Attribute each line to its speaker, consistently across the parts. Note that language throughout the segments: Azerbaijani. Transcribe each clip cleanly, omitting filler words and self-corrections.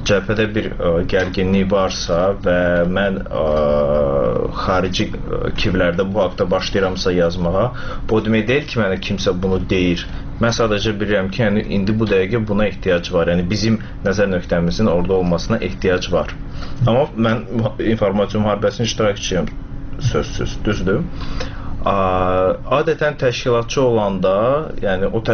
Speaker 1: cəbhədə bir gərginlik varsa və mən xarici kivlərdə bu haqda başlayıramsa yazmağa, bu demək deyil ki, mənə kimsə bunu deyir. Mən sadəcə bilirəm ki, yəni, indi bu dəqiqə buna ehtiyac var. Yəni, bizim nəzər nöqtəmizin orada olmasına ehtiyac var. Amma mən informasiya müharibəsinin iştirakçıyım, sözsüz, düzdür. Adətən təşkilatçı olanda, yəni o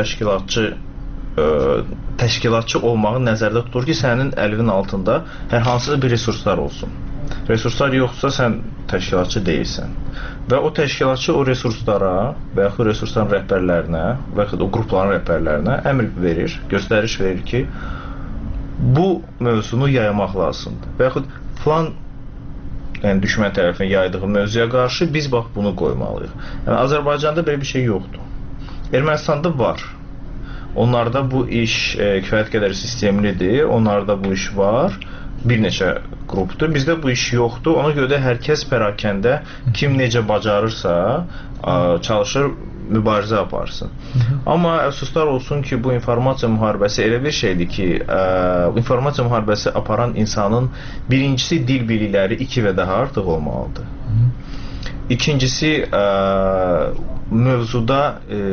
Speaker 1: təşkilatçı olmağı nəzərdə tutur ki, sənin əlinin altında hər hansısa bir resurslar olsun. Resurslar yoxsa sən təşkilatçı deyilsən. Və o təşkilatçı o resurslara və yaxud resursların rəhbərlərinə və yaxud o qrupların rəhbərlərinə əmr verir, göstəriş verir ki, bu mövzunu yaymaq lazımdır. Və yaxud filan düşmən tərəfindən yaydığı mövzuya qarşı biz bax bunu qoymalıyıq. Yəni, Azərbaycanda belə bir şey yoxdur. Ermənistanda var. Onlarda bu iş kifayət qədər sistemlidir, onlarda bu iş var. Bir neçə qrupdur. Bizdə bu iş yoxdur. Ona görə də hər kəs pərakəndə kim necə bacarırsa çalışır, mübarizə aparsın. Amma əfsuslar olsun ki, bu informasiya müharibəsi elə bir şeydir ki, informasiya müharibəsi aparan insanın birincisi dil bilikləri 2 və daha artıq olmalıdır. İkincisi, mövzuda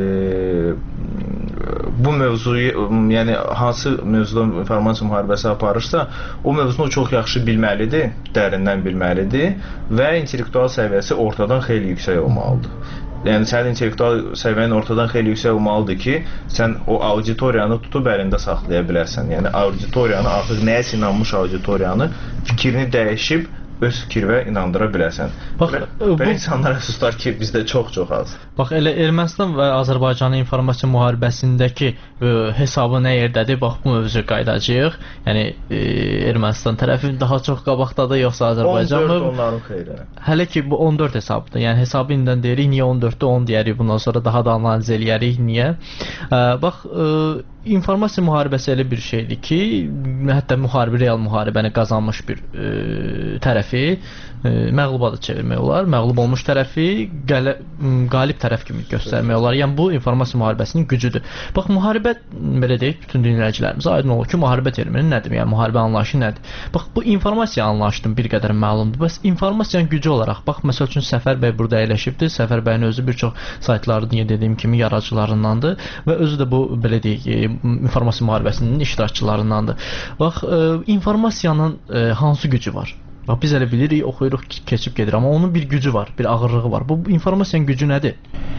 Speaker 1: bu mövzuyu, yəni hansı mövzuda informasiya müharibəsi aparırsa, o mövzunu çox yaxşı bilməlidir, dərindən bilməlidir və intellektual səviyyəsi ortadan xeyli yüksək olmalıdır. Yəni, sənin intellektual səviyyənin ortadan xeyli yüksək olmalıdır ki, sən o auditoriyanı tutub əlində saxlaya bilərsən. Yəni, auditoriyanı, artıq nəyəsə inanmış auditoriyanı fikrini dəyişib, öz fikirvə inandıra biləsən. Belə insanlar əfsuslar ki, bizdə çox-çox az.
Speaker 2: Bax, elə Ermənistan və Azərbaycanın informasiya müharibəsindəki hesabı nə yerdədir? Bax, bu mövzuya qayıdacağıq. Yəni, Ermənistan tərəfi daha çox qabaqdadır, yoxsa Azərbaycan mı?
Speaker 1: 14 onların xeyri.
Speaker 2: Hələ ki, bu 14 hesabdır. Yəni, hesabı indidən deyirik, niyə 14-də 10 deyərik, bundan sonra daha da analiz eləyərik, niyə? Bax, informasiya müharibəsi elə bir şeydir ki, hətta real müharibəni qazanmış bir tərəfi məğluba da çevirmək olar. Məğlub olmuş tərəfi qalib tərəf kimi göstərmək olar. Yəni, bu informasiya müharibəsinin gücüdür. Bax, müharibə, belə deyək, bütün dinləyicilərimizə aydın olur ki, müharibə termini nədir? Yəni, müharibə anlayışı nədir? Bax, bu informasiya anlayışının bir qədər məlumdur. Bəs informasiyanın gücü olaraq, bax, məsəl üçün Səfər bəy burada əyləşibdir. Səfər bəyin özü bir çox saytların, dediyim kimi, yaradıcılarındandır və özü də bu, belə deyək, informasiya müharibəsinin iştirakçılarındandır. Bax, informasiyanın hansı gücü var? Bax, biz elə bilirik, oxuyuruq, keçib gedir, amma onun bir gücü var, bir ağırlığı var. Bu informasiyanın gücü nədir?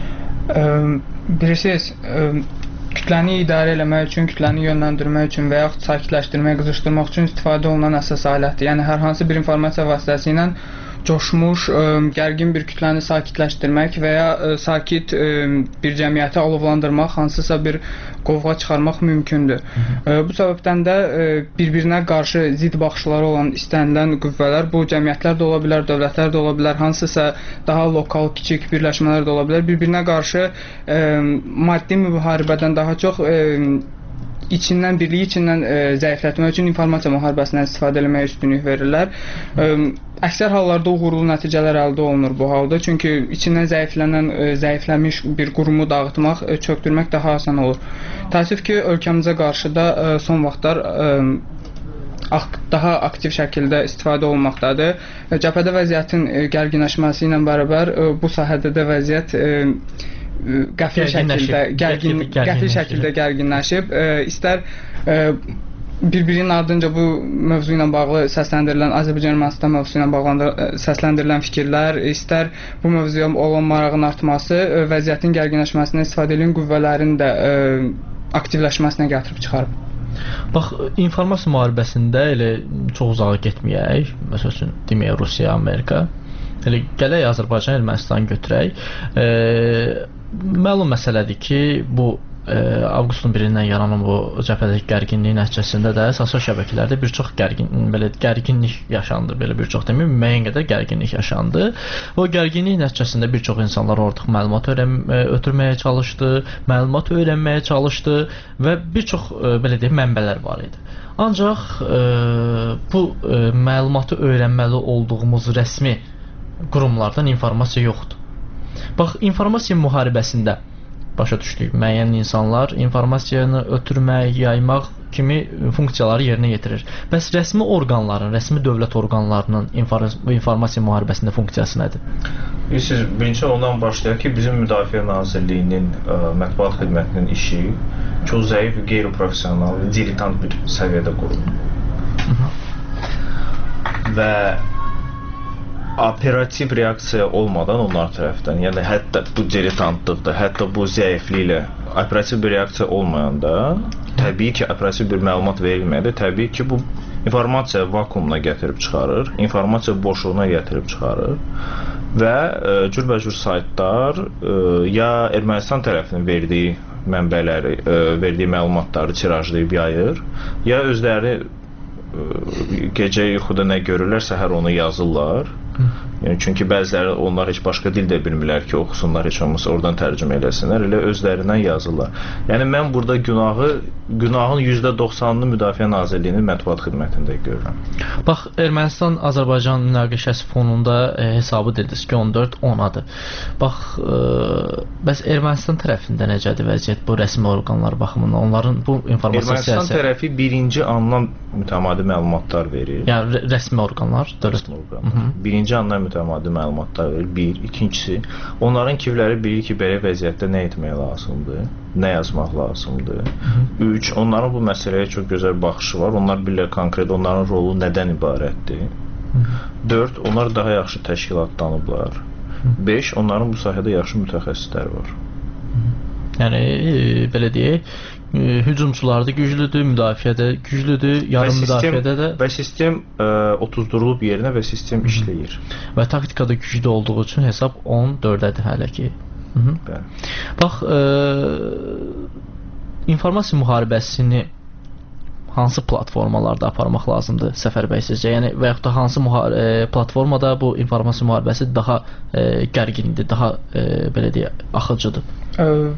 Speaker 3: Bilirsiniz, kütləni idarə eləmək üçün, kütləni yönləndirmək üçün və yaxud sakitləşdirmək, qızışdırmaq üçün istifadə olunan əsas alətdir. Yəni, hər hansı bir informasiya vasitəsi ilə coşmuş, gərgin bir kütləni sakitləşdirmək və ya sakit bir cəmiyyəti alovlandırmaq, hansısa bir qovğa çıxarmaq mümkündür. Bu səbəbdən də bir-birinə qarşı zid baxışları olan istənilən qüvvələr, bu cəmiyyətlər də ola bilər, dövlətlər də ola bilər, hansısa daha lokal, kiçik birləşmələr də ola bilər, bir-birinə qarşı maddi müharibədən daha çox birliyi içindən zəiflətmək üçün informasiya müharibəsindən istifadə etməyə üstünlük verirlər. Əksər hallarda uğurlu nəticələr əldə olunur bu halda. Çünki içindən zəifləmiş bir qurumu dağıtmaq, çökdürmək daha asan olur. Təəssüf ki, ölkəmizə qarşı da son vaxtlar daha aktiv şəkildə istifadə olunmaqdadır. Cəbhədə vəziyyətin gərginləşməsi ilə bərabər bu sahədə də vəziyyət qəfil şəkildə gərginləşib. İstər bir-birinin ardınca bu mövzu ilə bağlı səsləndirilən, Azərbaycan-Ermənistan mövzusu ilə bağlı səsləndirilən fikirlər, istər bu mövzuya olan marağın artması, vəziyyətin gərginləşməsinə istifadə edilən qüvvələrin də aktivləşməsinə gətirib çıxarıb.
Speaker 2: Bax, informasiya müharibəsində elə çox uzağa getməyək, məsəl üçün, deməyək, Rusiya, Amerika, elə gələk Azərbaycan, Ermənistan götürək. Məlum məsələdir ki, bu avqustun 1-dən yaranan bu cəbhədəki gərginliyin nəticəsində də sosial şəbəkələrdə bir çox gərginlik yaşandı, belə bir çox deməyim, müəyyən qədər gərginlik yaşandı. O gərginlik nəticəsində bir çox insanlar ortaq məlumat ötürməyə çalışdı, məlumat öyrənməyə çalışdı və bir çox, belə deyək, mənbələr var idi. Ancaq bu məlumatı öyrənməli olduğumuz rəsmi qurumlardan informasiya yoxdur. Bax, informasiya müharibəsində başa düşdük, müəyyən insanlar informasiyanı ötürmək, yaymaq kimi funksiyaları yerinə yetirir. Bəs rəsmi orqanların, rəsmi dövlət orqanlarının informasiya müharibəsində funksiyası nədir?
Speaker 1: Bilirsiniz, birinci ondan başlayaq ki, bizim Müdafiə Nazirliyinin mətbuat xidmətinin işi çox zəif, qeyri-professional, diletant bir səviyyədə qurulur. Və operativ reaksiya olmadan onlar tərəfdən, yəni hətta bu diletantlıqda, hətta bu zəifliklə operativ bir reaksiya olmayanda, təbii ki, operativ bir məlumat verilməyəndə, təbii ki, bu informasiya vakuumuna gətirib çıxarır, informasiya boşluğuna gətirib çıxarır və cürbəcür saytlar ya Ermənistan tərəfinin verdiyi mənbələri, verdiyi məlumatları tirajlayıb yayır, ya özləri gecə yuxuda nə görürlər, səhər onu yazırlar. Yəni, çünki bəziləri onlar heç başqa dil də bilmirlər ki, oxusunlar, heç olmasa oradan tərcümə eləsinlər, elə özlərindən yazırlar. Yəni, mən burada günahın %90-ını Müdafiə Nazirliyinin mətbuat xidmətində görürəm.
Speaker 2: Bax, Ermənistan-Azərbaycan münaqişəsi fonunda hesabı dediniz ki, 14-10-adır. Bax, bəs Ermənistan tərəfində necədir vəziyyət bu rəsmi orqanlar baxımından? Onların bu informasiya
Speaker 1: Ermənistan tərəfi birinci andan mütəmadi məlumatlar verir.
Speaker 2: Yəni, rəsmi orqanlar?
Speaker 1: Rəsmi orqanlar. Birinci andan mütəmadi məlumatlar verir. Bir. İkincisi, onların kivləri bilir ki, belə vəziyyətdə nə etmək lazımdır, nə yazmaq lazımdır. 3. Onların bu məsələyə çox gözəl baxışı var. Onlar bilirlər konkret onların rolu nədən ibarətdir. 4. Onlar daha yaxşı təşkilatlanıblar. 5. Onların bu sahədə yaxşı mütəxəssislər var.
Speaker 2: Yəni, belə deyək, hücumçular da güclüdür, müdafiədə güclüdür, yarım müdafiədə də. Və
Speaker 1: sistem otuzdurulub yerinə və sistem işləyir.
Speaker 2: Və taktikada güclü olduğu üçün hesab 14-dədir hələ ki. Bax, informasiya müharibəsini hansı platformalarda aparmaq lazımdır Səfər bəy sizcə? Yəni, və yaxud da hansı platformada bu informasiya müharibəsi daha gərgindir, daha, belə deyək, axıcıdır?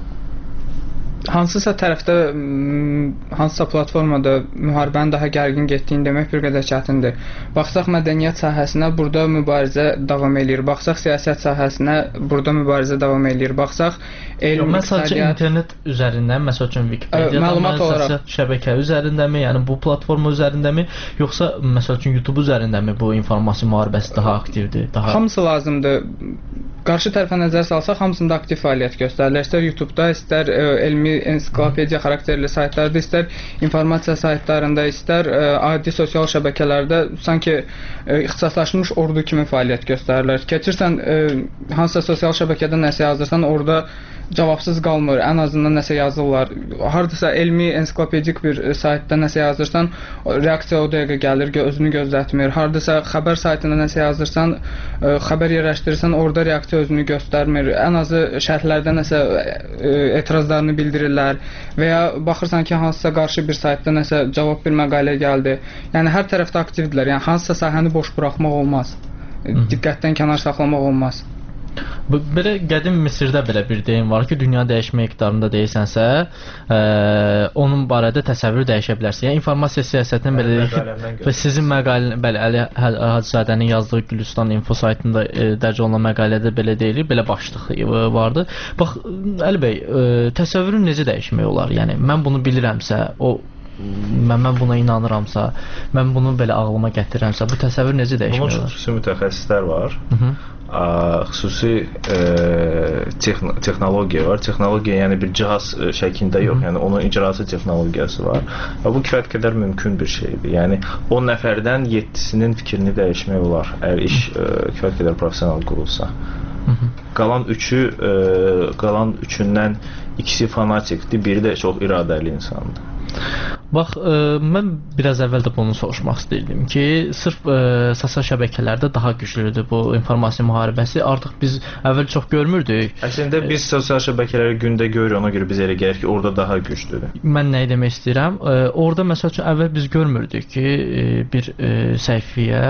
Speaker 3: Hansısa tərəfdə, hansısa platformada müharibənin daha gərgin getdiyini demək bir qədər çətindir. Baxsaq mədəniyyət sahəsinə, burada mübarizə davam eləyir. Baxsaq siyasət sahəsinə, burada mübarizə davam eləyir. Baxsaq elm,
Speaker 2: iqtisadiyyat... Məsəl internet üzərindən, məsəl üçün Wikipedia şəbəkə üzərindəmi, yəni bu platforma üzərindəmi, yoxsa məsəl üçün YouTube üzərindəmi bu informasiya müharibəsi daha aktivdir?
Speaker 3: Hamısı lazımdır. Qarşı tərəfə nəzər salsaq, hamısında aktiv fəaliyyət göstərilir. İstər YouTube-da, istər elmi ensiklopediya xarakterli saytlarda, istər informasiya saytlarında, istər adi sosial şəbəkələrdə sanki ixtisaslaşmış ordu kimi fəaliyyət göstərirlər. Keçirsən, hansısa sosial şəbəkədə nəsə yazırsan, orada cavabsız qalmır, ən azından nəsə yazırlar. Hardasa elmi, ensiklopedik bir saytda nəsə yazırsan, reaksiya o dəqiqə gəlir, özünü gözlətmir. Hardasa xəbər saytında nəsə yazırsan, xəbər yerləşdirirsən, orada reaksiya özünü göstərmir. Ən azı şərhlərdə nəsə etirazlarını bildirirlər və ya baxırsan ki, hansısa qarşı bir saytda nəsə cavab bir məqalə gəldi. Yəni hər tərəfdə aktivdirlər. Yəni hansısa sahəni boş buraxmaq olmaz. Diqqətdən kənar saxlamaq olmaz.
Speaker 2: Belə qədim Misirdə belə bir deyim var ki, dünya dəyişmə iqtidarında deyirsənsə, onun barədə təsəvvür dəyişə bilərsən. Yəni informasiya siyasətindən belə deyək və sizin məqalə, bəli, Əli Hacızadənin yazdığı Gülüstan info saytında dərc olunan məqalədə belə deyilir, belə başlıq vardı. Bax, Əli bəy, təsəvvürün necə dəyişmək olar? Yəni mən bunu bilirəmsə, mən buna inanıramsa, mən bunu belə ağlıma gətirirəmsə, bu təsəvvür necə dəyişmək olar?
Speaker 1: Bunun üçün xüsusi mütəxəssislər var. Xüsusi texnologiya var. Texnologiya yəni bir cihaz şəklində yox, yəni onun icrası texnologiyası var. Və bu kifayət qədər mümkün bir şeydir. Yəni 10 nəfərdən 7-sinin fikrini dəyişmək olar, əgər iş kifayət qədər professional qurulsa. Qalan üçündən ikisi fanatikdir, biri də çox iradəli insandır.
Speaker 2: Bax, mən biraz əvvəl də bunu soruşmaq istəyirdim ki, sırf sosial şəbəkələrdə daha güclüdür bu informasiya müharibəsi. Artıq biz əvvəl çox görmürdük.
Speaker 1: Əslində biz sosial şəbəkələri gündə görürük, ona görə biz elə gəlir ki, orada daha güclüdür.
Speaker 2: Mən nə demək istəyirəm? Orada məsəl üçün əvvəl biz görmürdük ki, bir səhifəyə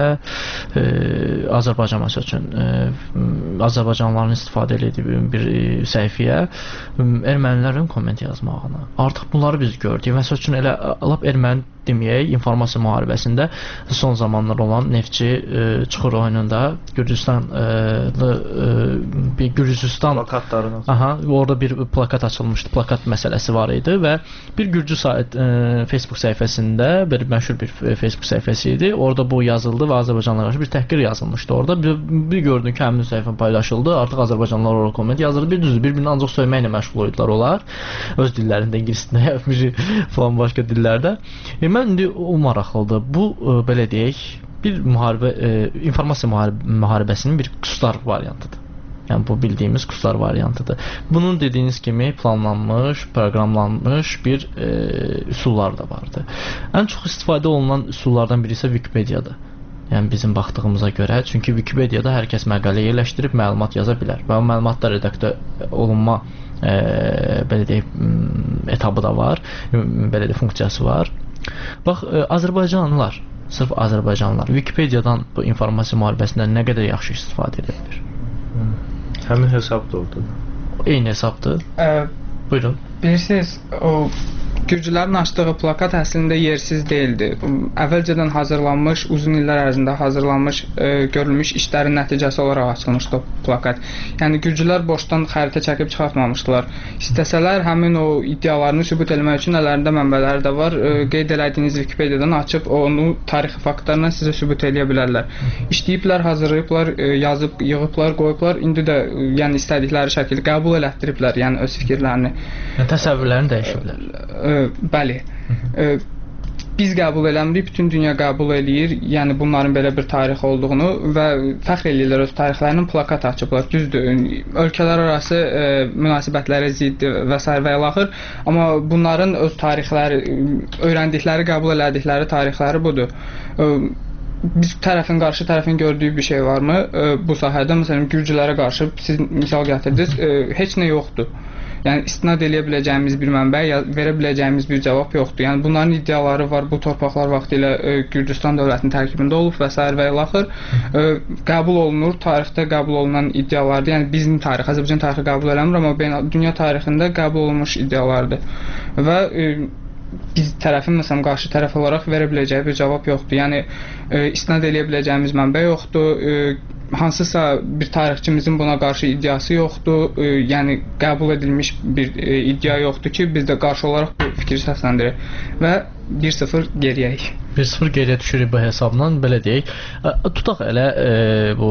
Speaker 2: Azərbaycan məsəl üçün Azərbaycanlıların istifadə etdiyi bir səhifəyə ermənilərin komment yazmağını. Artıq bunları biz gördük. Məsəl üçün elə lap erməni deməyək, informasiya müharibəsində son zamanlar olan Neftçi Çuxur oyununda Gürcüstan
Speaker 1: plakatlarına.
Speaker 2: Aha, orada bir plakat açılmışdı. Plakat məsələsi var idi və bir Gürcü Facebook səhifəsində bir məşhur bir Facebook səhifəsi idi. Orada bu yazıldı və Azərbaycanlılara qarşı bir təhqir yazılmışdı orada. Bir gördüm ki, həmin səhifə paylaşıldı. Artıq Azərbaycanlılar orada komment yazırdı. Bir düzdür, bir-birini ancaq söyməklə məşğul idilər onlar. Öz dillərində, ingiliscə, falan başqa dillərdə. Mən indi o maraqlıdır. Bu belə deyək, bir informasiya müharibəsinin bir quslar variantıdır. Yəni bu bildiyimiz quslar variantıdır. Bunun dediyiniz kimi planlanmış, proqramlanmış bir üsullar da vardı. Ən çox istifadə olunan üsullardan biri isə Wikipediyadır. Yəni bizim baxdığımıza görə, çünki Wikipediyada hər kəs məqalə yerləşdirib məlumat yaza bilər və o məlumatlar redaktə olunma belə deyək etabı da var, belə də funksiyası var. Bax, Azərbaycanlılar, sırf Azərbaycanlılar Wikipediyadan bu informasiya müharibəsindən nə qədər yaxşı istifadə edə bilir?
Speaker 1: Həmin hesab da oradadır.
Speaker 2: Eyni hesabdır. Buyurun.
Speaker 3: Bilirsiniz, o Gürcülərin açdığı plakat əslində yersiz deyildi. Əvvəlcədən hazırlanmış, uzun illər ərzində hazırlanmış, görülmüş işlərin nəticəsi olaraq açılmışdı o plakat. Yəni Gürcülər boşdan xəritə çəkib çıxartmamışdılar. İstəsələr həmin o iddialarını sübut etmək üçün əllərində mənbələri də var. Qeyd elədiyiniz Wikipediyadan açıb onu tarixi faktlarla sizə sübut edə bilərlər. İşləyiblər, hazırlayıblar, yazıb, yığıblar, qoyublar. İndi də yəni istədikləri şəkildə qəbul elətdiriblər, yəni öz fikirlərini.
Speaker 2: Təsəvvürlərini dəyişiblər.
Speaker 3: Bəli. Biz qəbul eləmirik, bütün dünya qəbul eləyir. Yəni bunların belə bir tarixi olduğunu və fəxr eləyirlər öz tarixlərinin, plakat açıblar. Düzdür, ölkələr arası münasibətlərə zidd və s. və ilaxır. Amma bunların öz tarixləri, öyrəndikləri, qəbul elədikləri tarixləri budur. Biz tərəfin, qarşı tərəfin gördüyü bir şey varmı? Bu sahədə, məsələn, Gürcülərə qarşı siz misal gətirdiniz, heç nə yoxdur. Yəni istinad eləyə biləcəyimiz bir mənbə, verə biləcəyimiz bir cavab yoxdur. Yəni bunların iddiaları var. Bu torpaqlar vaxtilə Gürcüstan dövlətinin tərkibində olub və s. və ilaxır. Qəbul olunur, tarixdə qəbul olunan iddialardır. Yəni bizim tarix, Azərbaycan tarixi qəbul eləmir, amma dünya tarixində qəbul olunmuş iddialardır. Və biz tərəfin, məsələn, qarşı tərəf olaraq verə biləcəyi bir cavab yoxdur. Yəni istinad eləyə biləcəyimiz mənbə yoxdur. Hansısa bir tarixçimizin buna qarşı iddiası yoxdur. Yəni qəbul edilmiş bir iddia yoxdur ki, biz də qarşı olaraq bu fikri səsləndirək və 1-0 geriyəyik.
Speaker 2: 1-0 geriyə düşürük bu hesabla, belə deyək. Tutaq elə bu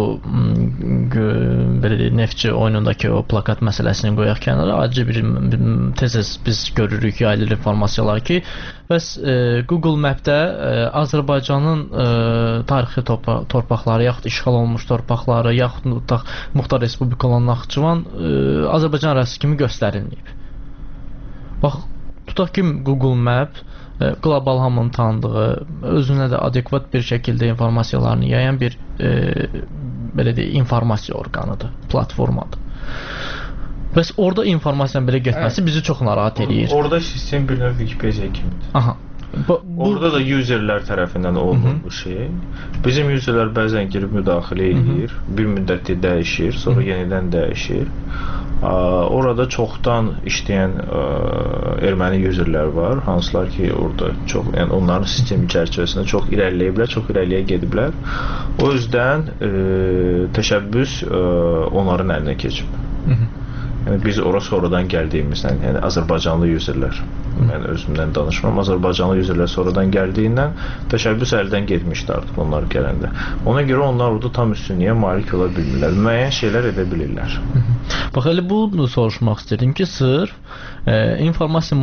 Speaker 2: belə deyək, Neftçi oyunundakı o plakat məsələsini qoyaq kənara. Acı bir tez biz görürük yayılır informasiyalar ki, bəs Google Map-də Azərbaycanın tarixi torpaqları, yaxud işğal olunmuş torpaqları, yaxud Muxtar Respublika olan Naxçıvan Azərbaycan ərazisi kimi göstərilməyib. Bax, tutaq ki, Google Map qlobal hamının tanıdığı, özünə də adekvat bir şəkildə informasiyalarını yayan bir belə deyək, informasiya orqanıdır, platformadır. Bəs orada informasiyanın belə getməsi bizi çox narahat eləyir.
Speaker 1: Orada sistem bir növ Wikipedia kimidir.
Speaker 2: Aha.
Speaker 1: Orada da userlər tərəfindən olunur bu şey. Bizim userlər bəzən girib müdaxilə edir, bir müddətdə dəyişir, sonra yenidən dəyişir. Orada çoxdan işləyən erməni userlər var, hansılar ki, orada çox, yəni onların sistemi çərçivəsində çox irəliləyiblər, çox irəliyə gediblər. O yüzdən təşəbbüs onların əlinə keçib. Yəni biz ora sonradan gəldiyimizdən, yəni Azərbaycanlı userlər, mən özümdən danışmam, Azərbaycanlı userlər sonradan gəldiyindən təşəbbüs əldən getmişdi artıq onlar gələndə. Ona görə onlar orada tam üstünlüyə malik ola bilmirlər, müəyyən şeylər edə bilirlər.
Speaker 2: Bax, elə bunu soruşmaq istəyirdim ki, sırf informasiya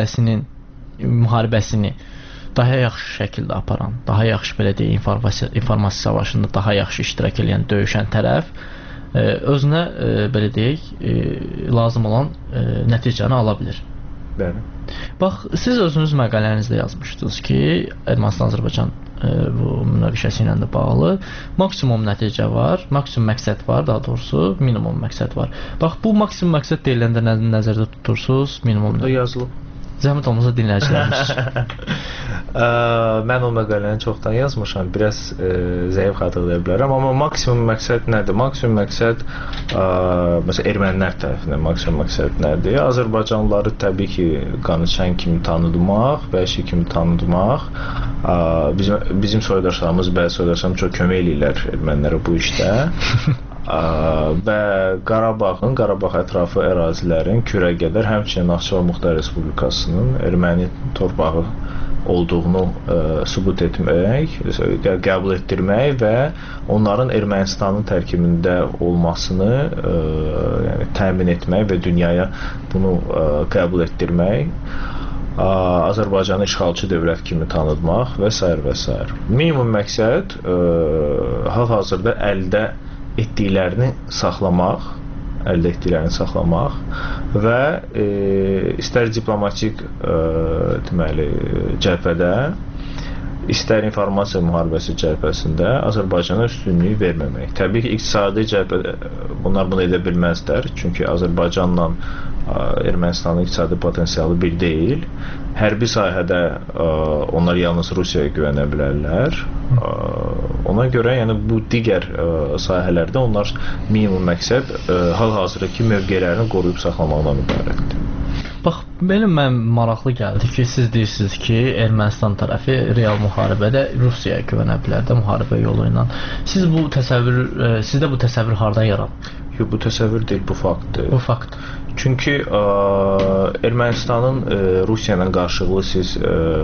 Speaker 2: müharibəsini daha yaxşı şəkildə aparan, daha yaxşı belə deyək, informasiya savaşında daha yaxşı iştirak edən, döyüşən tərəf özünə belə deyək, lazım olan nəticəni ala bilir.
Speaker 1: Bəli.
Speaker 2: Bax, siz özünüz məqalənizdə yazmışdınız ki, Ermənistan-Azərbaycan bu münaqişəsi ilə də bağlı maksimum nəticə var, maksimum məqsəd var, daha doğrusu minimum məqsəd var. Bax, bu maksimum məqsəd deyiləndə nəzərdə tutursunuz, minimum
Speaker 1: burada yazılıb.
Speaker 2: Zəhmət olmasa dinləyicilərimiz üçün.
Speaker 1: Mən o məqaləni çoxdan yazmışam, biraz zəif xatırlaya bilərəm, amma maksimum məqsəd nədir? Maksimum məqsəd məsələn ermənilər tərəfindən maksimum məqsəd nədir? Azərbaycanlıları təbii ki, qanıçən kimi tanıdmaq, vəhşi kimi tanıdmaq. Bizim soydaşlarımız, bəzi soydaşlarımız çox kömək eləyirlər ermənilərə bu işdə. Və Qarabağ ətrafı ərazilərin kürə qədər, həmçinin Naxçıvan Muxtar Respublikasının erməni torpağı olduğunu sübut etmək, qəbul etdirmək və onların Ermənistanın tərkibində olmasını yəni, təmin etmək və dünyaya bunu qəbul etdirmək, Azərbaycanı işğalçı dövlət kimi tanıtmaq və s. və s. Minimum məqsəd hal-hazırda əldə etdiklərini saxlamaq və istər diplomatik deməli cəbhədə, istər informasiya müharibəsi cəbhəsində Azərbaycana üstünlüyü verməmək. Təbii ki, iqtisadi cəbhədə bunlar bunu edə bilməzlər, çünki Azərbaycanla Ermənistanın iqtisadi potensialı bir deyil. Hərbi sahədə onlar yalnız Rusiyaya güvənə bilərlər. Ona görə yəni bu digər sahələrdə onlar minimum məqsəd hal-hazırdakı mövqelərini qoruyub saxlamaqdan ibarətdir.
Speaker 2: Bax, mənim maraqlı gəldi ki, siz deyirsiniz ki, Ermənistan tərəfi real müharibədə Rusiyaya güvənə bilər də müharibə yolu ilə. Sizdə bu təsəvvür hardan yaranıb?
Speaker 1: Yox, bu təsəvvür deyil, bu faktdır.
Speaker 2: Bu fakt.
Speaker 1: Çünki Ermənistanın Rusiya ilə qarşılıqlı siz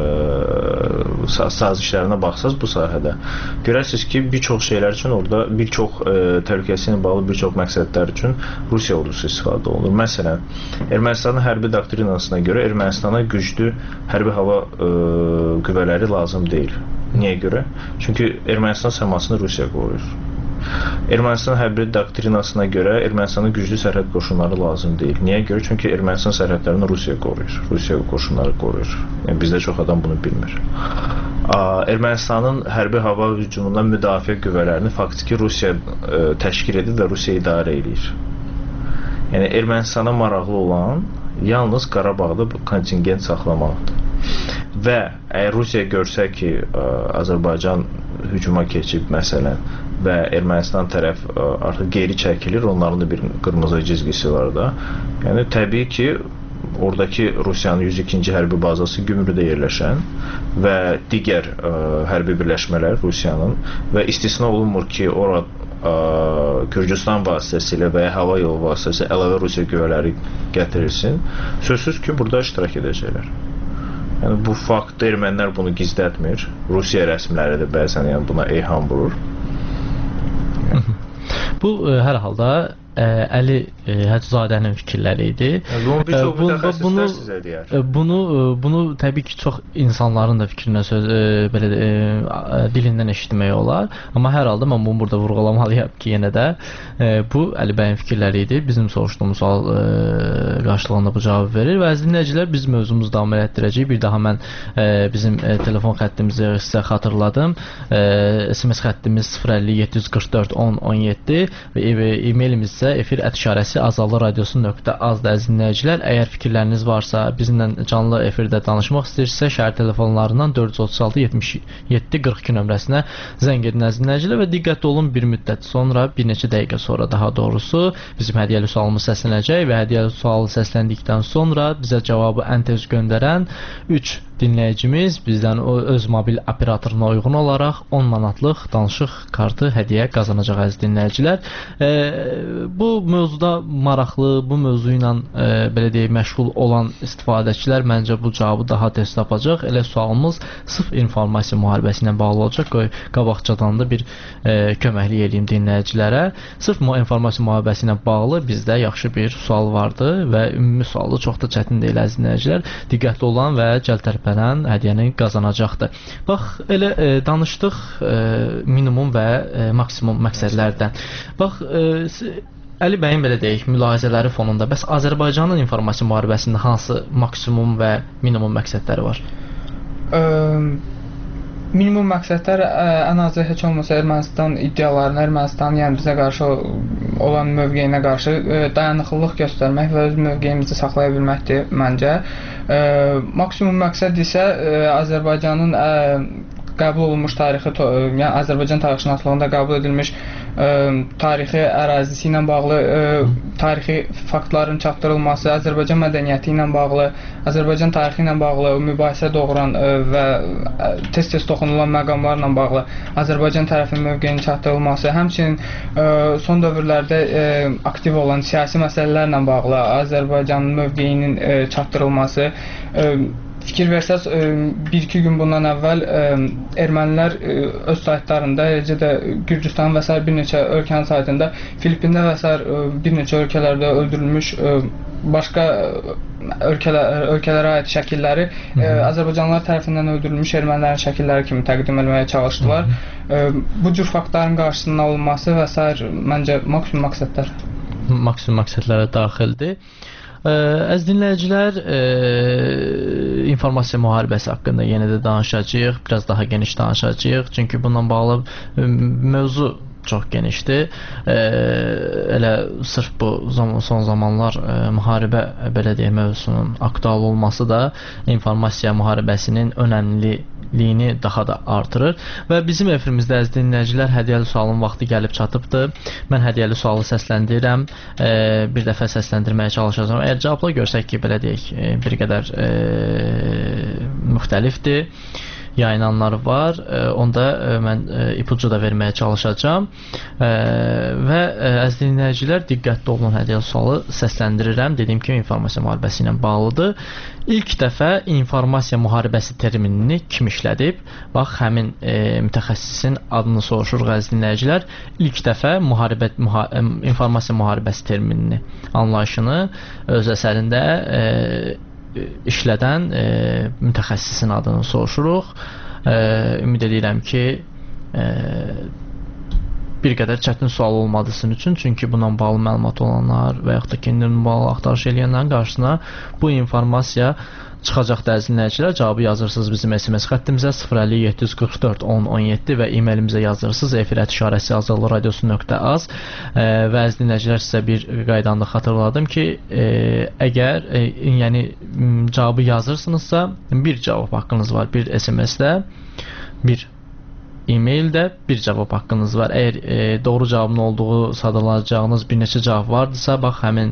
Speaker 1: sazişlərinə baxsaz bu sahədə, görərsiniz ki, bir çox şeylər üçün orada, bir çox təhlükəsizliklə bağlı bir çox məqsədlər üçün Rusiya ordusu istifadə olunur. Məsələn, Ermənistanın hərbi doktrinasına görə Ermənistana güclü hərbi hava qüvvələri lazım deyil. Niyə görə? Çünki Ermənistan səmasını Rusiya qoruyur. Ermənistan hərbi doktrinasına görə Ermənistanın güclü sərhəd qoşunları lazım deyil. Niyə görə? Çünki Ermənistan sərhədlərini Rusiya qoruyur. Rusiya qoşunları qoruyur. Yəni, bizdə çox adam bunu bilmir. Ermənistanın hərbi hava hücumundan müdafiə qüvvələrini faktiki Rusiya təşkil edir və Rusiya idarə edir. Yəni, Ermənistana maraqlı olan yalnız Qarabağda bu kontingent saxlamaqdır. Və əgər Rusiya görsə ki, Azərbaycan hücuma keçib məsələn və Ermənistan tərəf artıq geri çəkilir, onların da bir qırmızı cizgisi var da. Yəni təbii ki, oradakı Rusiyanın 102-ci hərbi bazası Gümrüdə yerləşən və digər hərbi birləşmələr Rusiyanın və istisna olunmur ki, orada Gürcüstan vasitəsilə və ya hava yolu vasitəsilə əlavə Rusiya qüvvələri gətirilsin, sözsüz ki, burada iştirak edəcəklər. Yəni, bu fakt ermənilər bunu gizlətmir. Rusiya rəsmiləri də bəzən yəni, buna eyham vurur.
Speaker 2: Bu hər halda Əli Həcızadənin fikirləri idi. Bunu təbii ki, çox insanların da fikrinə belə dilindən eşitmək olar. Amma hər halda mən bunu burada vurğulamalıyam ki, yenə də bu Əli bəyin fikirləri idi. Bizim soruşduğumuz sual qarşılığında bu cavab verir və əziz dinləyicilər, biz mövzumuzu davam etdirəcəyik. Bir daha mən bizim telefon xəttimizi sizə xatırladım. SMS xəttimiz 050 744 10 17 və e-mailimiz isə efir@azallıradiosu.az-da əziz dinləyicilər. Əgər fikirləriniz varsa, bizimlə canlı efirdə danışmaq istəyirsə, şəhər telefonlarından 436 77 42 nömrəsinə zəng edin əziz dinləyicilər və diqqətli olun, bir müddət sonra, bir neçə dəqiqə sonra daha doğrusu bizim hədiyyəli sualımız səslənəcək və hədiyyəli sualı səsləndikdən sonra bizə cavabı ən tez göndərən 3 dinləyicimiz bizdən öz mobil operatoruna uyğun olaraq 10 manatlıq danışıq kartı hədiyyə qazanacaq əziz dinləyicilər. Bu mövzuda maraqlı, bu mövzu ilə belə deyək məşğul olan istifadəçilər məncə bu cavabı daha tez tapacaq. Elə sualımız sırf informasiya müharibəsi ilə bağlı olacaq. Qoy qabaqcadan da bir köməklik edeyim dinləyicilərə. Sırf informasiya müharibəsi ilə bağlı bizdə yaxşı bir sual vardı və ümumi sualı çox da çətin deyil əziz dinləyicilər. Diqqətli olan və cəltərpənən hədiyyəni qazanacaqdır. Bax, elə danışdıq minimum və maksimum məqsədlərdən. Bax, Əli bəyin belə deyək, mülahizələri fonunda bəs Azərbaycanın informasiya müharibəsində hansı maksimum və minimum məqsədləri var?
Speaker 3: minimum məqsədlər ən azı heç olmasa Ermənistan iddialarına, Ermənistan yəni bizə qarşı olan mövqeyinə qarşı dayanıqlılıq göstərmək və öz mövqeyimizi saxlaya bilməkdir məncə. Maksimum məqsəd isə Azərbaycanın qəbul olunmuş tarixi, yəni Azərbaycan tarixşünaslığında qəbul edilmiş tarixi ərazisi ilə bağlı tarixi faktların çatdırılması, Azərbaycan mədəniyyəti ilə bağlı, Azərbaycan tarixi ilə bağlı mübahisə doğuran və tez-tez toxunulan məqamlarla bağlı Azərbaycan tərəfinin mövqeyinin çatdırılması, həmçinin son dövrlərdə aktiv olan siyasi məsələlərlə bağlı Azərbaycanın mövqeyinin çatdırılması. Fikir versəz, 1-2 gün bundan əvvəl ermənilər öz saytlarında, eləcə də Gürcüstan və s. bir neçə ölkənin saytında, Filippində və s. bir neçə ölkələrdə öldürülmüş başqa ölkələrə aid şəkilləri Azərbaycanlılar tərəfindən öldürülmüş ermənilərin şəkilləri kimi təqdim etməyə çalışdılar. Bu cür faktların qarşısının alınması və s. məncə maksimum məqsədlər.
Speaker 2: Maksimum məqsədlərə daxildir. Əziz dinləyicilər, informasiya müharibəsi haqqında yenə də danışacağıq, biraz daha geniş danışacağıq, çünki bununla bağlı mövzu çox genişdir. Elə sırf bu son zamanlar müharibə belə deyək mövzusunun aktual olması da informasiya müharibəsinin önəmliliyini daha da artırır və bizim efirimizdə əziz dinləyicilər hədiyyəli sualın vaxtı gəlib çatıbdır. Mən hədiyyəli sualı səsləndirirəm. Bir dəfə səsləndirməyə çalışacağam. Əgər cavabla görsək ki, belə deyək, bir qədər müxtəlifdir, yayınanlar var. Onda mən ipucu da verməyə çalışacağam. Və əziz dinləyicilər, diqqətli olun, hədiyyəli sualı səsləndirirəm. Dediyim kimi informasiya müharibəsi ilə bağlıdır. İlk dəfə informasiya müharibəsi terminini kim işlədib? Bax, həmin mütəxəssisin adını soruşuruq əziz dinləyicilər. İlk dəfə informasiya müharibəsi terminini, anlayışını öz əsərində işlədən mütəxəssisin adını soruşuruq. Ümid edirəm ki, bir qədər çətin sual olmadı sizin üçün, çünki bununla bağlı məlumat olanlar və yaxud da kendilərinin bağlı axtarış eləyənlərin qarşısına bu informasiya çıxacaq əziz dinləyicilər. Cavabı yazırsınız bizim SMS xəttimizə 050 744 1017 və e-mailimizə yazırsınız efir@şarəsiazalradiosu.az və əziz dinləyicilər, sizə bir qaydanı xatırladım ki, əgər yəni cavabı yazırsınızsa bir cavab haqqınız var, bir SMS-də, bir e-maildə bir cavab haqqınız var. Əgər doğru cavabın olduğu sadalanacağınız bir neçə cavab vardısa, bax, həmin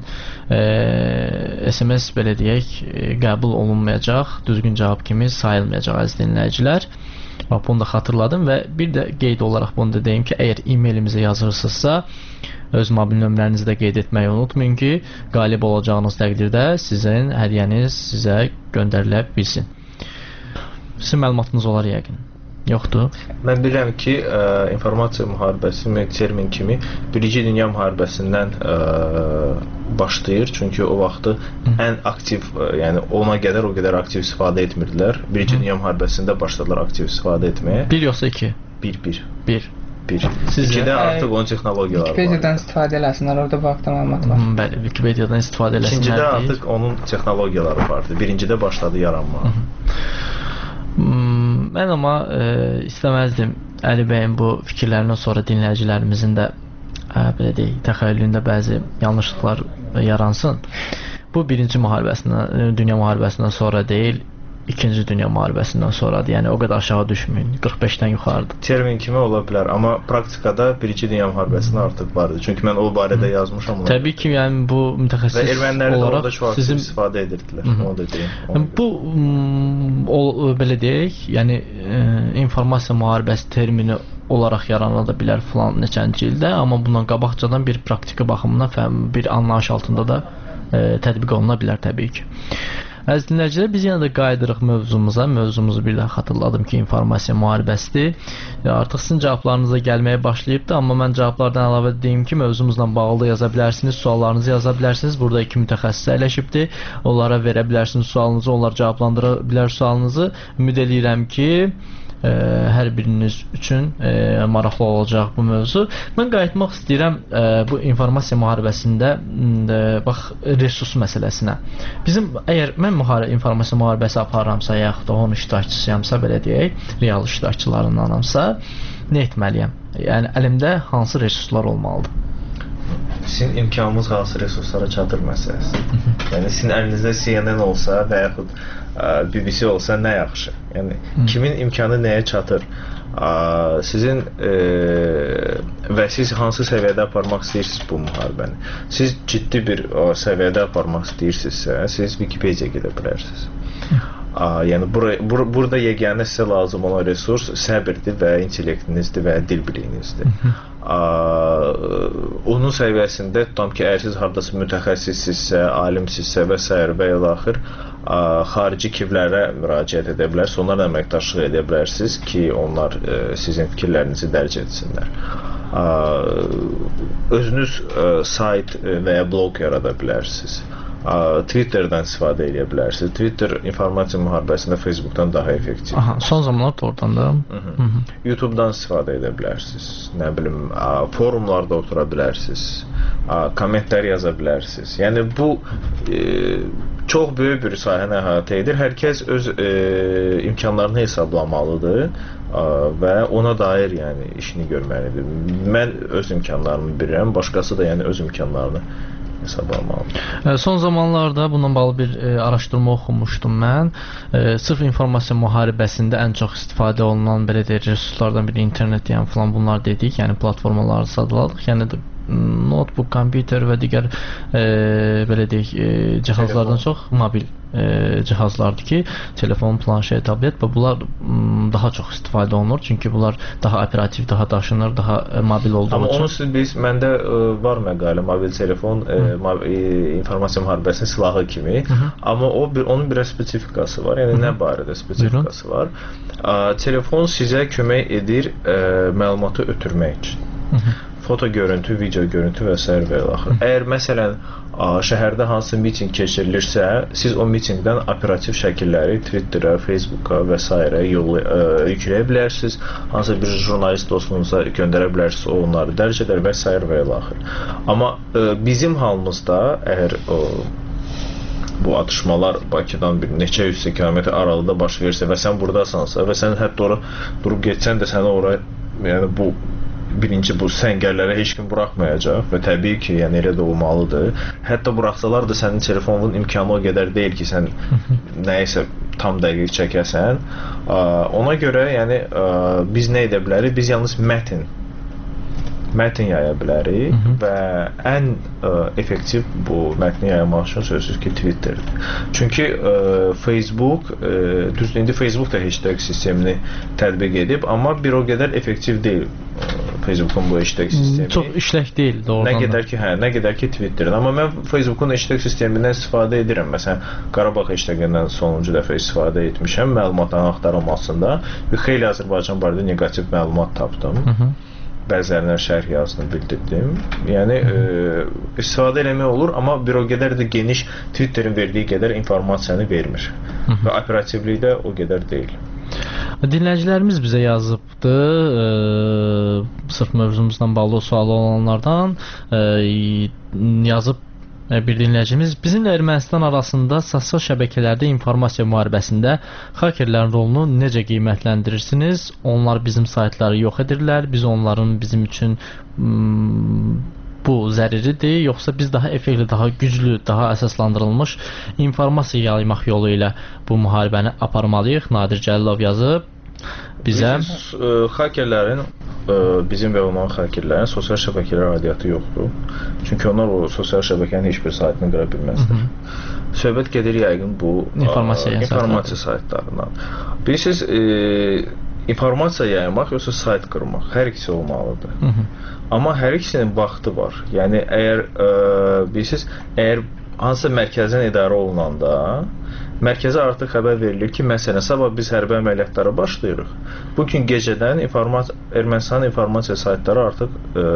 Speaker 2: SMS belə deyək, qəbul olunmayacaq, düzgün cavab kimi sayılmayacaq əziz dinləyicilər. Bax, bunu da xatırladım və bir də qeyd olaraq bunu da deyim ki, əgər e-mailimizə yazırsınızsa, öz mobil nömrənizi də qeyd etməyi unutmayın ki, qalib olacağınız təqdirdə sizin hədiyyəniz sizə göndərilə bilsin. Sizin məlumatınız olar yəqin. Yoxdur.
Speaker 1: Mən bilirəm ki, informasiya müharibəsi termin kimi Birinci Dünya müharibəsindən başlayır. Çünki o vaxtı ən aktiv, yəni ona qədər o qədər aktiv istifadə etmirdilər. Birinci Dünya müharibəsində başladılar aktiv istifadə etməyə.
Speaker 2: 1 yoxsa 2?
Speaker 1: 1.
Speaker 2: 1.
Speaker 1: İkidə artıq onun texnologiyaları var.
Speaker 3: Wikipediyadan istifadə eləsinlər, orada bu haqda məlumat var.
Speaker 2: Bəli, Wikipediyadan istifadə eləsinlər.
Speaker 1: İkincidə artıq onun texnologiyaları vardı. Birincidə başladı yaranma.
Speaker 2: Mən amma istəməzdim Əli bəyin bu fikirlərindən sonra dinləyicilərimizin də belə deyək, təxəyyülündə bəzi yanlışlıqlar yaransın. Bu birinci dünya müharibəsindən sonra deyil, İkinci Dünya müharibəsindən sonradır. Yəni o qədər aşağı düşməyin. 45-dən yuxarıdır.
Speaker 1: Termin kimi ola bilər, amma praktikada Birinci Dünya müharibəsində artıq vardı. Çünki mən o barədə yazmışam.
Speaker 2: Təbii ki, yəni bu mütəxəssis
Speaker 1: və ermənilər də orada çox
Speaker 2: sizin
Speaker 1: istifadə edirdilər. Onu da deyim.
Speaker 2: Bu belə deyək, yəni informasiya müharibəsi termini olaraq yarana da bilər filan neçənci ildə, amma bundan qabaqcadan bir praktiki baxımından bir anlayış altında da tətbiq oluna bilər təbii ki. Əziz dinləyicilər, biz yenə də qayıdırıq mövzumuza. Mövzumuzu bir daha xatırladım ki, informasiya müharibəsidir. Artıq sizin cavablarınıza gəlməyə başlayıbdır, amma mən cavablardan əlavə deyim ki, mövzumuzla bağlı da yaza bilərsiniz, suallarınızı yaza bilərsiniz. Burada 2 mütəxəssis əyləşibdir. Onlara verə bilərsiniz sualınızı, onlar cavablandıra bilər sualınızı. Ümid edirəm ki, hər biriniz üçün maraqlı olacaq bu mövzu. Mən qayıtmaq istəyirəm bu informasiya müharibəsində bax resurs məsələsinə. Bizim əgər mən informasiya müharibəsi aparıramsa, yaxud da onun iştirakçısıyamsa, belə deyək, real iştirakçılarındanamsa, nə etməliyəm? Yəni əlimdə hansı resurslar olmalıdır?
Speaker 1: Sizin imkanınız hansı resurslara çatır məsələsi. Yəni sizin əlinizdə CNN olsa və yaxud BBC olsa nə yaxşı. Yəni kimin imkanı nəyə çatır? Sizin və siz hansı səviyyədə aparmaq istəyirsiniz bu müharibəni? Siz ciddi bir səviyyədə aparmaq istəyirsinizsə, siz Wikipedia gedə bilərsiniz. Yəni burada yeganə sizə lazım olan resurs səbirdir və intellektinizdir və dil biliyinizdir. Onun səviyyəsində tutam ki, əgər siz haradasa mütəxəssissizsə, alimsizsə və s. və ilaxır xarici kivlərə müraciət edə bilərsiniz, onlarla əməkdaşlıq edə bilərsiniz ki, onlar sizin fikirlərinizi dərc etsinlər. Özünüz sayt və ya blog yarada bilərsiniz. Twitter'dan istifadə edə bilərsiniz. Twitter informasiya müharibəsində Facebook'dan daha effektiv.
Speaker 2: Son zamanlarda oradan da.
Speaker 1: YouTube'dan istifadə edə bilərsiniz. Nə bilim, forumlarda otura bilərsiniz. Kommentlər yaza bilərsiniz. Yəni bu çox böyük bir sahəni əhatə edir. Hər kəs öz imkanlarını hesablamalıdır və ona dair yəni işini görməlidir. Mən öz imkanlarımı bilirəm, başqası da yəni öz imkanlarını hesablamalıdır.
Speaker 2: Son zamanlarda bununla bağlı bir araşdırma oxumuşdum mən. Sırf informasiya müharibəsində ən çox istifadə olunan belə deyək resurslardan biri internet yəni falan bunlar dedik, yəni platformaları sadladıq. Yəni notebook, kompüter və digər belə deyək cihazlardan çox mobil cihazlardır ki, telefon, planşet, tablet və bunlar daha çox istifadə olunur. Çünki bunlar daha operativ, daha daşınır, daha mobil olduğu
Speaker 1: üçün. Amma
Speaker 2: üçün.
Speaker 1: onu məndə var məqalə, mobil telefon informasiya müharibəsinin silahı kimi. Amma onun bir spesifikası var. Yəni nə barədə spesifikası var? Telefon sizə kömək edir məlumatı ötürmək üçün. Foto görüntü, video görüntü və s. və ilaxır. Əgər məsələn şəhərdə hansı miting keçirilirsə, siz o mitingdən operativ şəkilləri Twitter'a, Facebook'a və s. yükləyə bilərsiniz. Hansı bir jurnalist dostunuza göndərə bilərsiniz, o onları dərc edər və s. və ilaxır. Amma bizim halımızda əgər bu atışmalar Bakıdan bir neçə 100 kilometr aralıda baş verirsə və sən buradasansa və sən hətta ora durub getsən də səni ora yəni bu birinci bu səngərlərə heç kim buraxmayacaq və təbii ki, yəni elə də olmalıdır. Hətta buraxsalar da sənin telefonun imkanı o qədər deyil ki, sən nəyisə tam dəqiq çəkəsən. Ona görə yəni biz nə edə bilərik? Biz yalnız mətn yaya bilərik və ən effektiv bu mətni yaymaq üçün sözsüz ki, Twitterdir. Çünki Facebook, düzdür, indi Facebook da hashtag sistemini tətbiq edib, amma bir o qədər effektiv deyil. Facebook'un bu hashtag sistemi.
Speaker 2: Çox işlək deyil doğrudan.
Speaker 1: Nə qədər ki Twitter'in. Amma mən Facebook'un hashtag sistemindən istifadə edirəm. Məsələn, Qarabağ hashtagindən sonuncu dəfə istifadə etmişəm məlumatların axtarılmasında və xeyli Azərbaycan barədə neqativ məlumat tapdım. Bəzilərinə şərh yazdım, bildirdim. Yəni istifadə eləmək olur, amma bir o qədər də geniş Twitter'in verdiyi qədər informasiyanı vermir. Və operativlikdə o qədər deyil.
Speaker 2: Dinləyicilərimiz bizə yazıbdı, sırf mövzumuzdan bağlı sualı olanlardan yazıb bir dinləyicimiz. Bizimlə Ermənistan arasında sosial şəbəkələrdə informasiya müharibəsində hakerlərin rolunu necə qiymətləndirirsiniz? Onlar bizim saytları yox edirlər, biz onların bizim üçün bu zəruridir, yoxsa biz daha effektiv, daha güclü, daha əsaslandırılmış informasiya yaymaq yolu ilə bu müharibəni aparmalıyıq? Nadir Cəlilov yazıb bizə.
Speaker 1: Hakerlərin, bizim və onların hakerlərin sosial şəbəkələr aidiyyatı yoxdur. Çünki onlar o sosial şəbəkənin heç bir saytını qıra bilməzlər. Söhbət gedir yəqin bu informasiya saytlarından. Bilirsiniz, informasiya yaymaq yoxsa sayt qırmaq, hər ikisi olmalıdır. Amma hər ikisinin vaxtı var. Yəni bilirsiniz, əgər hansısa mərkəzdən idarə olunanda mərkəzə artıq xəbər verilir ki, məsələn, sabah biz hərbi əməliyyatlara başlayırıq. Bugün gecədən Ermənistanın informasiya saytları artıq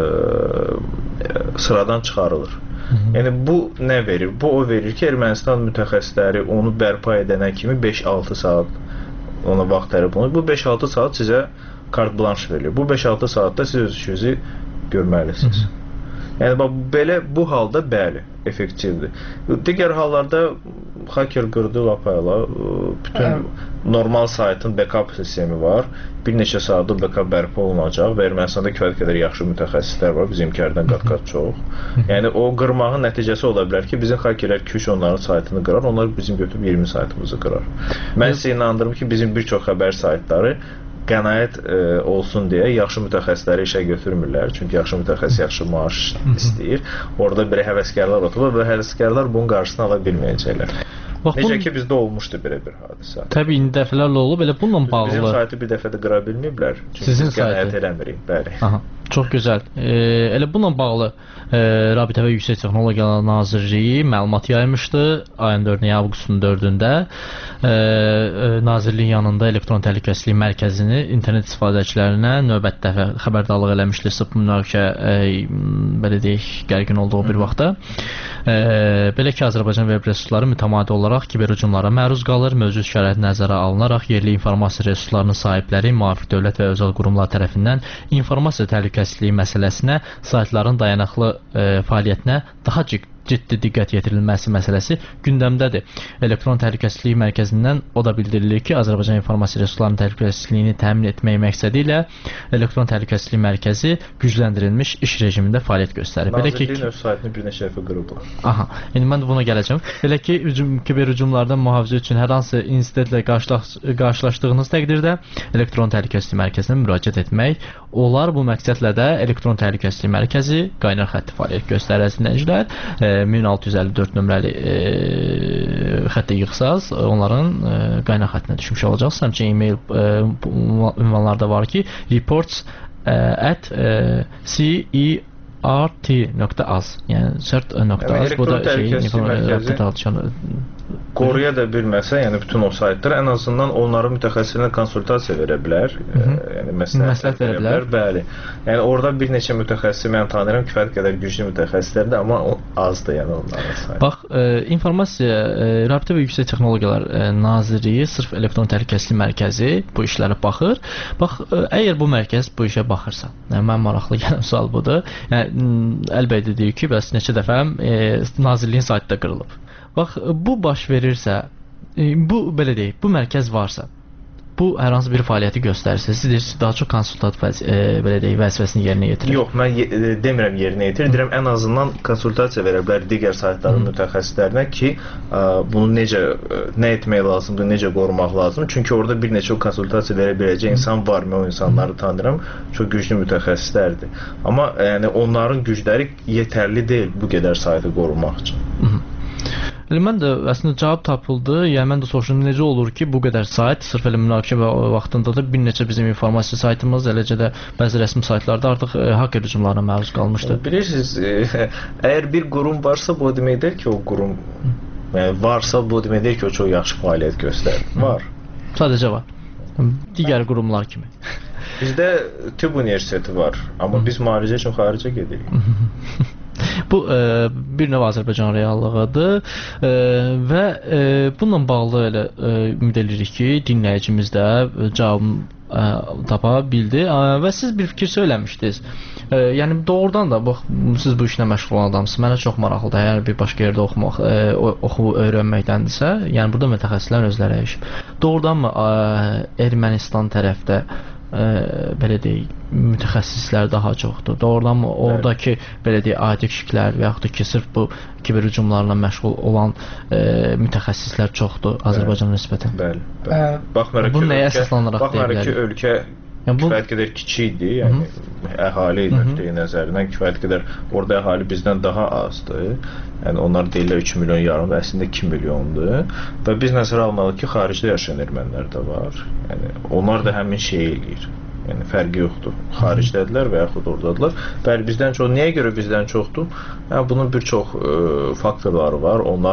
Speaker 1: sıradan çıxarılır. Yəni bu nə verir? Bu o verir ki, Ermənistan mütəxəssisləri onu bərpa edənə kimi 5-6 saat ona vaxt tələb olunur. Bu 5-6 saat sizə kart blanş verilir. Bu 5-6 saatda siz öz işinizi görməlisiniz. Yəni belə bu halda bəli, effektivdir. Digər hallarda hacker qırdı lapayla bütün normal saytın backup sistemi var. Bir neçə saatda backup bərpa olunacaq və Ermənistanda kifayət qədər yaxşı mütəxəssislər var, bizimkilərdən qat-qat çox. Yəni o qırmağın nəticəsi ola bilər ki, bizim hackerlər 2-3 onların saytını qırar, onlar bizim götürüb 20 saytımızı qırar. Mən sizə inandırım ki, bizim bir çox xəbər saytları qənaət olsun deyə yaxşı mütəxəssisləri işə götürmürlər. Çünki yaxşı mütəxəssis yaxşı maaş istəyir. Orada belə həvəskarlar oturur və həvəskarlar bunun qarşısını ala bilməyəcəklər. Necə ki, bizdə olmuşdu belə bir hadisə.
Speaker 2: Təbii, indi dəfələrlə olub, elə bununla bağlı.
Speaker 1: Bizim saytı bir dəfə də qıra bilməyiblər. Çünki biz qənaət eləmirik, bəli.
Speaker 2: Aha, çox gözəl. Elə bununla bağlı Rabitə və Yüksək Texnologiyalar Nazirliyi məlumat yaymışdı. Ayın 4-ü, avqustun 4-də Nazirliyin yanında elektron təhlükəsizlik mərkəzini internet istifadəçilərinə növbəti dəfə xəbərdarlıq eləmişdi. Sırf münaqişə belə deyək, gərgin olduğu bir vaxtda. Belə ki, Azərbaycan veb resursları mütəmadi olaraq kiber hücumlara məruz qalır. Mövcud şərait nəzərə alınaraq yerli informasiya resurslarının sahibləri müvafiq dövlət və özəl qurumlar tərəfindən informasiya təhlükəsizliyi məsələsinə, saytların dayanıqlı fəaliyyətinə daha ciddi diqqət yetirilməsi məsələsi gündəmdədir. Elektron təhlükəsizlik mərkəzindən o da bildirilir ki, Azərbaycan informasiya resurslarının təhlükəsizliyini təmin etmək məqsədi ilə elektron təhlükəsizlik mərkəzi gücləndirilmiş iş rejimində fəaliyyət göstərir.
Speaker 1: Nazirliyin öz saytını bir neçə dəfə qırıblar.
Speaker 2: Aha, indi mən də buna gələcəm. Belə ki, kiber hücumlardan mühafizə üçün hər hansı insidentlə qarşılaşdığınız təqdirdə elektron təhlükəsizlik mərkəzinə müraciət etmək olar. Bu məqsədlə də elektron təhlükəsizlik mərkəzi qaynar xətti fəaliyyət göstərir dinləyicilər. 1654 nömrəli xəttə yığsaz, onların qaynar xəttinə düşmüş olacaqsınız. Həmçinin e-mail ünvanlarda var ki, reports@cert.az, yəni cert.az, bu da
Speaker 1: qoruya da bilməsə, yəni bütün o saytlar ən azından onların mütəxəssislərinə konsultasiya verə bilər, yəni məsləhət verə bilər. Bəli. Yəni orada bir neçə mütəxəssis mən tanıyıram, kifayət qədər güclü mütəxəssislərdir, amma azdır yəni onların sayı.
Speaker 2: Bax, informasiya Rabitə və Yüksək Texnologiyalar Nazirliyi sırf elektron təhlükəsizlik mərkəzi bu işlərə baxır. Bax, əgər bu mərkəz bu işə baxırsa, yəni mən maraqlı gələn sual budur. Yəni əlbəttə deyir ki, bəs neçə dəfə Nazirliyin saytı da qırılıb. Bax, bu baş verirsə, bu belə deyək, bu mərkəz varsa, bu hər hansı bir fəaliyyəti göstərirsə, siz deyirsiniz daha çox konsultativ belə deyək, vəzifəsini yerinə yetirir.
Speaker 1: Yox, mən demirəm yerinə yetirir, deyirəm ən azından konsultasiya verə bilər digər saytların mütəxəssislərinə ki, bunu necə, nə etmək lazımdır, necə qorumaq lazımdır. Çünki orada bir neçə konsultasiya verə biləcək insan var, mən o insanları tanıyıram, çox güclü mütəxəssislərdir. Amma yəni onların gücləri yetərli deyil bu qədər saytı qorumaq üçün.
Speaker 2: Mən də əslində cavab tapıldı. Yəni mən də soruşdum, necə olur ki, bu qədər sayt sırf elə münaqişə vaxtında da bir neçə bizim informasiya saytımız, eləcə də bəzi rəsmi saytlarda artıq hacker hücumlarına məruz qalmışdı.
Speaker 1: Bilirsiniz, əgər bir qurum varsa, bu demək deyil ki, o qurum varsa, bu demək deyil ki, o çox yaxşı fəaliyyət göstərir. Var.
Speaker 2: Sadəcə var. Digər qurumlar kimi.
Speaker 1: Bizdə tibb universiteti var, amma biz müalicə üçün xaricə gedirik.
Speaker 2: Bu bir növ Azərbaycan reallığıdır və bununla bağlı elə ümid edirik ki, dinləyicimiz də cavabını tapa bildi və siz bir fikir söyləmişdiniz. Yəni doğrudan da bax, siz bu işlə məşğul olan adamsınız. Mənə çox maraqlıdır. Əgər bir başqa yerdə oxu öyrənməkdəndirsə, yəni burada mütəxəssislər özləri işib. Doğrudanmı Ermənistan tərəfdə belə deyək, mütəxəssislər daha çoxdur. Doğrudanmı oradakı belə deyək, adi kişilər və yaxud da ki, sırf bu kiber hücumlarla məşğul olan mütəxəssislər çoxdur Azərbaycana nisbətən?
Speaker 1: Bəli. Baxmayaraq ki, ölkə kifayət qədər kiçikdir, yəni əhali nöqteyi nəzərindən kifayət qədər, orada əhali bizdən daha azdır. Yəni onlar deyirlər 3 milyon yarım, əslində 2 milyondur. Və biz nəzərə almalıyıq ki, xaricdə yaşayan ermənilər də var. Yəni onlar da həmin şey eləyir. Yəni fərqi yoxdur. Xaricdədirlər və yaxud oradadılar. Bəli, bizdən çox. Niyə görə bizdən çoxdur? Yəni bunun bir çox faktorları var. Onlar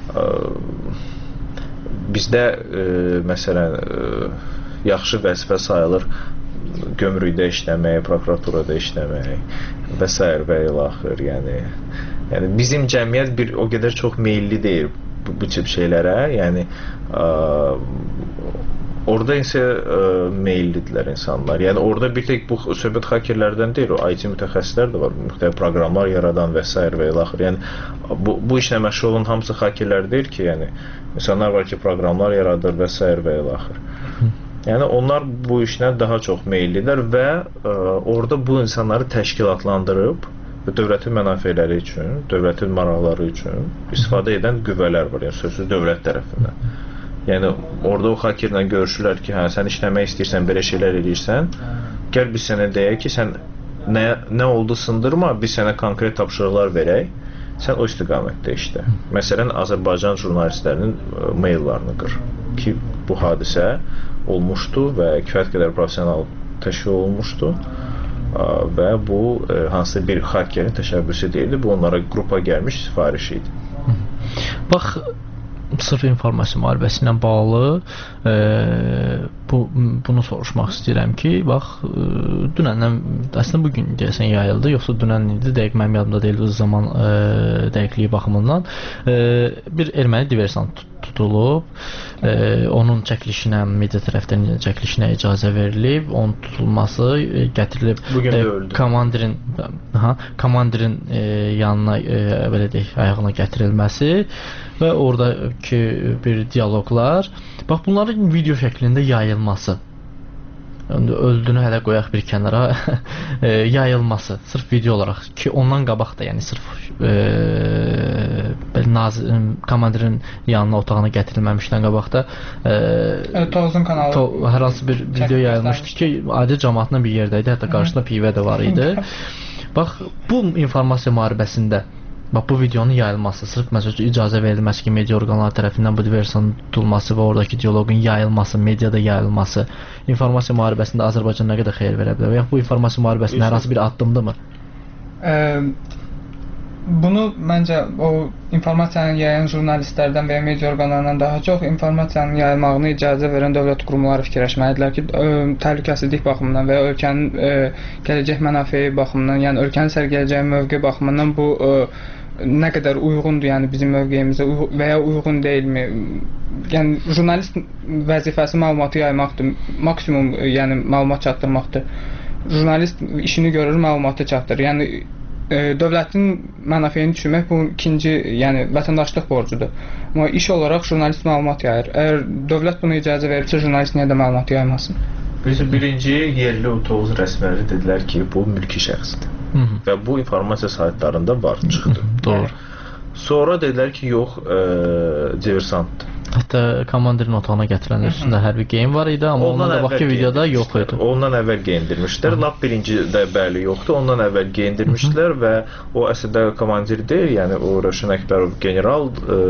Speaker 1: bizdə məsələn yaxşı vəzifə sayılır gömrükdə işləmək, prokuraturada işləmək və s. və ilaxır. Yəni bizim cəmiyyət o qədər çox meyilli deyil bu tip şeylərə. Yəni orada isə meyllidirlər insanlar. Yəni orada bir tek bu söhbət hakerlərdən deyil, o IT mütəxəssislər də var, müxtəlif proqramlar yaradan və s. və ilaxır. Yəni bu işlə məşğul olan hamısı hakerlər deyil ki, yəni insanlar var ki, proqramlar yaradır və s. və ilaxır. Yəni onlar bu işlə daha çox meyllidirlər və orada bu insanları təşkilatlandırıb və dövlətin mənafeləri üçün, dövlətin maraqları üçün istifadə edən qüvvələr var, yəni sözsüz dövlət tərəfindən. Yəni orada o hakerlə görüşürlər ki, hə, sən işləmək istəyirsən, belə şeylər edirsən, gəl biz sənə deyək ki, sən nə oldu sındırma, biz sənə konkret tapşırıqlar verək, sən o istiqamətdə işlə. Məsələn, Azərbaycan jurnalistlərinin maillarını qır ki, bu hadisə olmuşdu və kifayət qədər professional təşkil olunmuşdu və bu hansısa bir hakerin təşəbbüsü deyildi, bu onlara qrupa gəlmiş sifarişi idi.
Speaker 2: Bax, sırf informasiya müharibəsi ilə bağlı bunu soruşmaq istəyirəm ki, bax, dünəndən, əslində bugün deyəsən yayıldı, yoxsa dünən idi, dəqiq mənim yadımda deyil, o zaman dəqiqliyi baxımından bir erməni diversant tutulub, onun çəkilişinə, media tərəfdən çəkilişinə icazə verilib, onun tutulması gətirilib komandirin yanına, belə deyək, ayağına gətirilməsi və oradakı bir dialoqlar, bax, bunların video şəklində yayılması, öldüyünü hələ qoyaq bir kənara, yayılması, sırf video olaraq ki, ondan qabaq da, yəni sırf komandirin yanına, otağına gətirilməmişdən qabaq da
Speaker 3: Tovuzun kanalı
Speaker 2: hər hansı bir video yayılmışdı ki, adi cəmaatla bir yerdəydi, hətta qarşısında pivə də var idi. Bax, bu informasiya müharibəsində bax, bu videonun yayılması, sırf məsələn icazə verilməsi ki, media orqanları tərəfindən bu diversanın tutulması və oradakı dialoqun yayılması, mediada yayılması informasiya müharibəsində Azərbaycan nə qədər xeyir verə bilər və ya bu informasiya müharibəsində hər hansı bir addımdırmı?
Speaker 3: Bunu məncə o informasiyanı yayan jurnalistlərdən və ya media orqanlarından daha çox informasiyanın yayılmağına icazə verən dövlət qurumları fikirləşməlidirlər ki, təhlükəsizlik baxımından və ya ölkənin gələcək mənafeyi baxımından, yəni ölkənin sərgiləyəcəyi mövqe baxımından bu nə qədər uyğundur, yəni bizim mövqeyimizə və ya uyğun deyilmi? Yəni jurnalist vəzifəsi məlumatı yaymaqdır, maksimum yəni məlumat çatdırmaqdır. Jurnalist işini görür, məlumatı çatdırır. Yəni dövlətin mənafeyini düşünmək bu ikinci, yəni vətəndaşlıq borcudur. Amma iş olaraq jurnalist məlumat yayır. Əgər dövlət buna icazə verirsə, jurnalist niyə də məlumat yaymasın?
Speaker 1: Birinci yerli Tovuz rəsmiləri dedilər ki, bu mülki şəxsdir. Və bu informasiya saytlarında var, çıxdı.
Speaker 2: Doğru.
Speaker 1: Sonra dedilər ki, yox, diversantdır.
Speaker 2: Hətta komandirin otağına gətirilən üstündə hərbi geyim var idi, amma ondan qabaqki videoda yox idi.
Speaker 1: Ondan əvvəl geyindirmişdilər. Lap birincidə bəli yoxdur. Ondan əvvəl geyindirmişdilər və o əslində komandir deyil, yəni o Rövşən Əkbərov general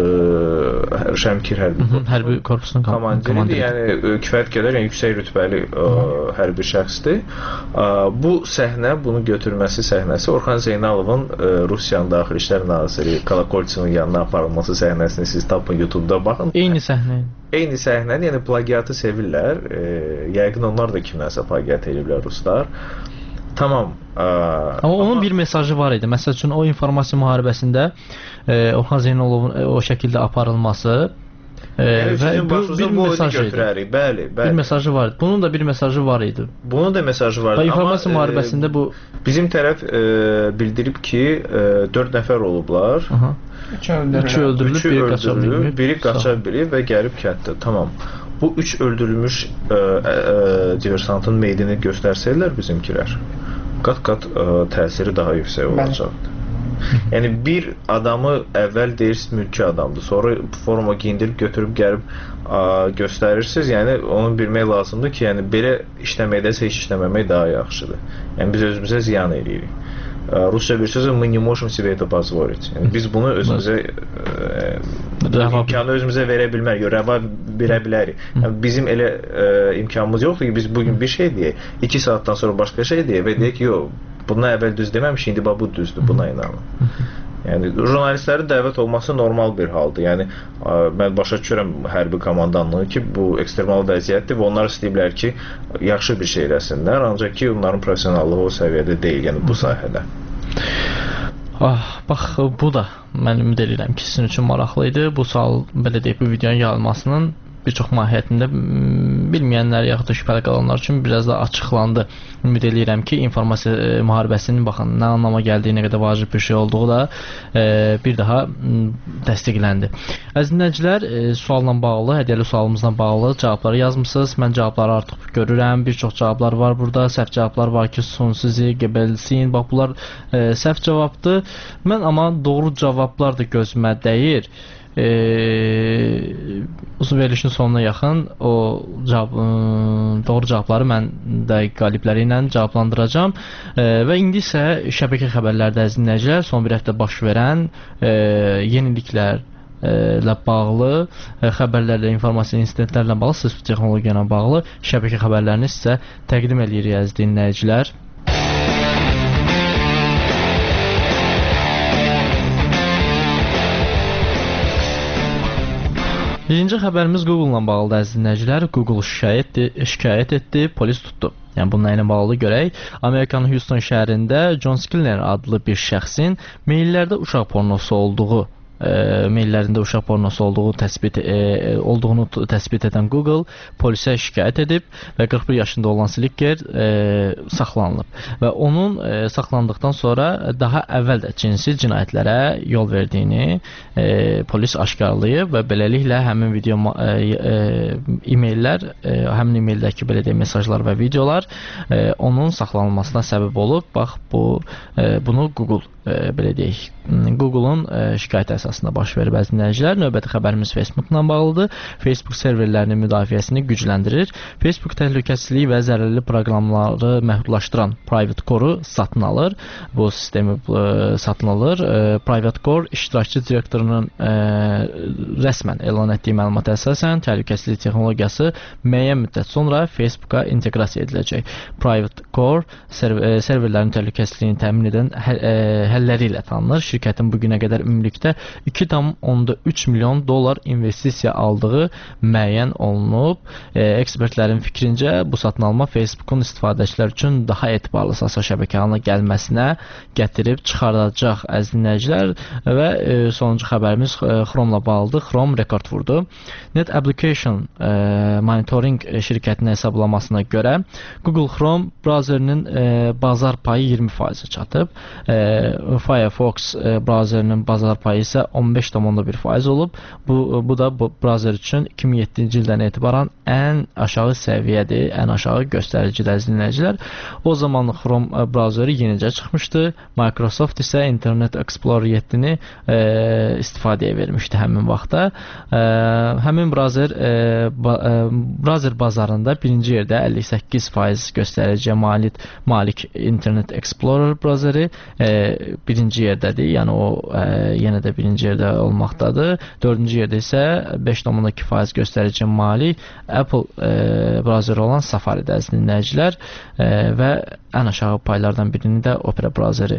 Speaker 1: Şəmkir hərbi
Speaker 2: korpusunun
Speaker 1: komandiridir. Yəni kifayət qədər yüksək rütbəli hərbi şəxsdir. Bu səhnə, bunu götürməsi səhnəsi Orxan Zeynalovun Rusiyanın Daxili İşlər naziri Kolokoltsevin yanına aparılması səhnəsini siz tapın YouTube-da baxın.
Speaker 2: Eyni səhnəni, yəni plagiatı sevirlər. Yəqin onlar da kimlərsə plagiat ediblər ruslar. Tamam. Amma onun bir mesajı var idi. Məsəl üçün o informasiya müharibəsində Orxan Zeynalovun o şəkildə aparılması və bir mesajı idi.
Speaker 1: Bəli.
Speaker 2: Bir mesajı var idi. Bunun da bir mesajı var idi.
Speaker 1: Bunun da mesajı var idi.
Speaker 2: İnformasiya müharibəsində bu
Speaker 1: bizim tərəf bildirib ki, 4 nəfər olublar.
Speaker 2: Üçü öldürülüb,
Speaker 1: biri qaça bilib və gəlib kənddə. Tamam. Bu 3 öldürülmüş diversantın meydini göstərsəydilər bizimkilər, qat-qat təsiri daha yüksək olacaqdı. Yəni bir adamı əvvəl deyirsiniz mülki adamdır, sonra forma giyindirib götürüb gəlib göstərirsiniz. Yəni onu bilmək lazımdır ki, yəni belə işləməkdəsə heç işləməmək daha yaxşıdır. Yəni biz özümüzə ziyan edirik. Rusça bir sözü мы не можем себе это позволить. Yəni biz bunu özümüzə imkanı özümüzə verə bilmərik, rəva verə bilərik. Yəni bizim elə imkanımız yoxdur ki, biz bugün bir şey deyək, 2 saatdan sonra başqa şey deyək və deyək ki, yox, bundan əvvəl düz deməmiş, indi bu düzdür, buna inanın. Yəni jurnalistlərin dəvət olması normal bir haldır. Yəni mən başa düşürəm hərbi komandanlığı ki, bu ekstremal vəziyyətdir və onlar istəyiblər ki, yaxşı bir şey eləsinlər, ancaq ki, onların professionallığı o səviyyədə deyil, yəni bu sahədə.
Speaker 2: Bax, bu da mən ümid edirəm ki, sizin üçün maraqlı idi. Bu sual, belə deyək, bu videonun yayılmasının bir çox mahiyyətində bilməyənlər yaxud da şübhəli qalanlar üçün biraz da açıqlandı. Ümid edirəm ki, informasiya müharibəsinin baxın nə anlama gəldiyi, nə qədər vacib bir şey olduğu da bir daha təsdiqləndi. Əziz dinləyicilər, sualla bağlı, hədiyyəli sualımızla bağlı cavabları yazmısınız. Mən cavabları artıq görürəm. Bir çox cavablar var burada. Səhv cavablar var ki, sonsuzi, gebelsin. Bax, bunlar səhv cavabdır. Mən amma doğru cavablar da gözümə dəyir. Uzun verilişin sonuna yaxın o doğru cavabları mən də qalibləri ilə cavablandıracağam və indi isə şəbəkə xəbərlərdə əziz dinləyicilər son bir həftə baş verən yeniliklər ilə bağlı xəbərlərlə, informasiya insidentlərlə bağlı, sosial texnologiya ilə bağlı şəbəkə xəbərlərini sizə təqdim edirik əziz dinləyicilər. Birinci xəbərimiz Google-la bağlıdır əziz dinləyicilər. Google şikayət etdi, polis tutdu. Yəni bununla ilə bağlı görək. Amerikanın Houston şəhərində John Skinner adlı bir şəxsin maillərdə uşaq pornosu olduğu maillərində uşaq pornosu olduğunu təsbit edən Google polisə şikayət edib və 41 yaşında olan Slicker saxlanılıb və onun saxlandıqdan sonra daha əvvəl də cinsi cinayətlərə yol verdiyini polis aşkarlayıb və beləliklə həmin video e-maillər, həmin e-maildəki belə deyək mesajlar və videolar onun saxlanılmasına səbəb olub. Bax bunu Google belə deyək, Google-un şikayəti əsasında baş verib əziz dinləyicilər. Növbəti xəbərimiz Facebook-la bağlıdır. Facebook serverlərinin müdafiəsini gücləndirir. Facebook təhlükəsizlik və zərərli proqramları məhdudlaşdıran Private Core-u satın alır. Bu sistemi satın alır. Private Core iştirakçı direktorunun rəsmən elan etdiyi məlumata əsasən təhlükəsizlik texnologiyası müəyyən müddət sonra Facebook-a inteqrasiya ediləcək. Private Core serverlərin təhlükəsizliyini təmin edən həlləri ilə tanınır. Şirkətin bugünə qədər ümumilikdə 2,3 milyon dollar investisiya aldığı müəyyən olunub. Ekspertlərin fikrincə bu satın alma Facebookun istifadəçilər üçün daha etibarlı sosial şəbəkə halına gəlməsinə gətirib çıxardacaq əziz dinləyicilər və sonuncu xəbərimiz Chrome-la bağlıdır. Chrome rekord vurdu. Net Application Monitoring şirkətinin hesablamasına görə Google Chrome brauzerinin bazar payı 20% çatıb. Firefox brauzerinin bazar payı isə 15,1% olub. Bu da bu brauzer üçün 2007-ci ildən etibarən ən aşağı səviyyədir, ən aşağı göstəricidir əziz dinləyicilər. O zaman Chrome brauzeri yenicə çıxmışdı. Microsoft isə Internet Explorer 7-ni istifadəyə vermişdi həmin vaxtda. Həmin brauzer bazarında birinci yerdə 58% göstəriciyə malik Internet Explorer brauzeri birinci yerdədir. Yəni o yenə də birinci yerdə olmaqdadır. Dördüncü yerdə isə 5,2% göstəriciyə malik Apple brauzeri olan Safari'də əziz dinləyicilər və ən aşağı paylardan birini də Opera brauzeri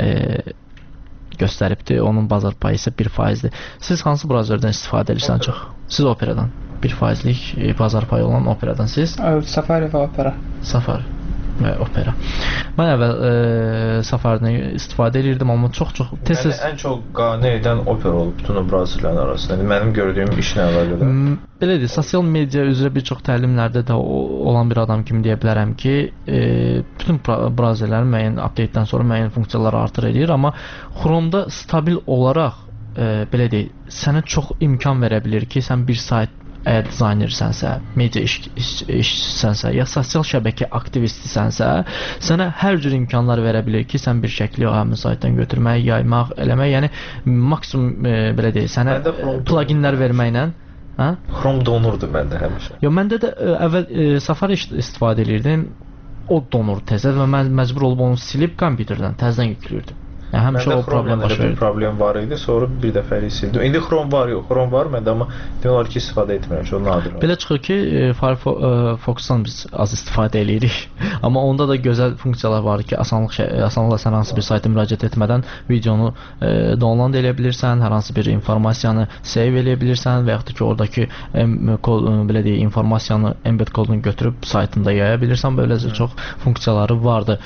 Speaker 2: göstəribdir. Onun bazar payı isə 1%dir. Siz hansı brauzerdən istifadə edirsiniz çox? Siz Operadan. 1%lik bazar payı olan Operadan siz?
Speaker 3: Safari və Opera.
Speaker 2: Safari və Opera. Mən əvvəl Safari'dən istifadə edirdim, amma çox tez
Speaker 1: ən çox qane edən Opera olub bütün o brauzerlərin arasında. Mənim gördüyüm işlə əlaqədar.
Speaker 2: Belədir, sosial media üzrə bir çox təlimlərdə də olan bir adam kimi deyə bilərəm ki, bütün brauzerlərin müəyyən update-dən sonra müəyyən funksiyaları artır edir, amma Chrome-da stabil olaraq belə deyək, sənə çox imkan verə bilir ki, sən bir sayt əgər dizaynersənsə, media işçisənsə, ya sosial şəbəkə aktivistisənsə, sənə hər cür imkanlar verə bilir ki, sən bir şəkli həmin saytdan götürmək, yaymaq, eləmək, yəni maksimum belə deyək, sənə pluginlər verməklə.
Speaker 1: Chrome donurdu məndə həmişə.
Speaker 2: Yox, məndə də əvvəl Safari istifadə edirdim, o donur tezə və mən məcbur olub onu silib kompüterdən təzədən yükləyirdim. Yəni həmişə o problem baş verir.
Speaker 1: Problem var idi, sonra bir dəfəlik sildim. İndi Chrome var, yox, Chrome var məndə, amma demək olar ki, istifadə etmirəm, çox nadir.
Speaker 2: Belə çıxır ki, Firefox-dan biz az istifadə edirik. Amma onda da gözəl funksiyalar var ki, asanlıqla sən hansı bir sayta müraciət etmədən videonu download edə bilirsən, hər hansı bir informasiyanı save edə bilirsən və yaxud da ki, oradakı belə deyək, informasiyanı embed kodunu götürüb saytında yaya bilirsən. Böyləcə çox funksiyaları vardı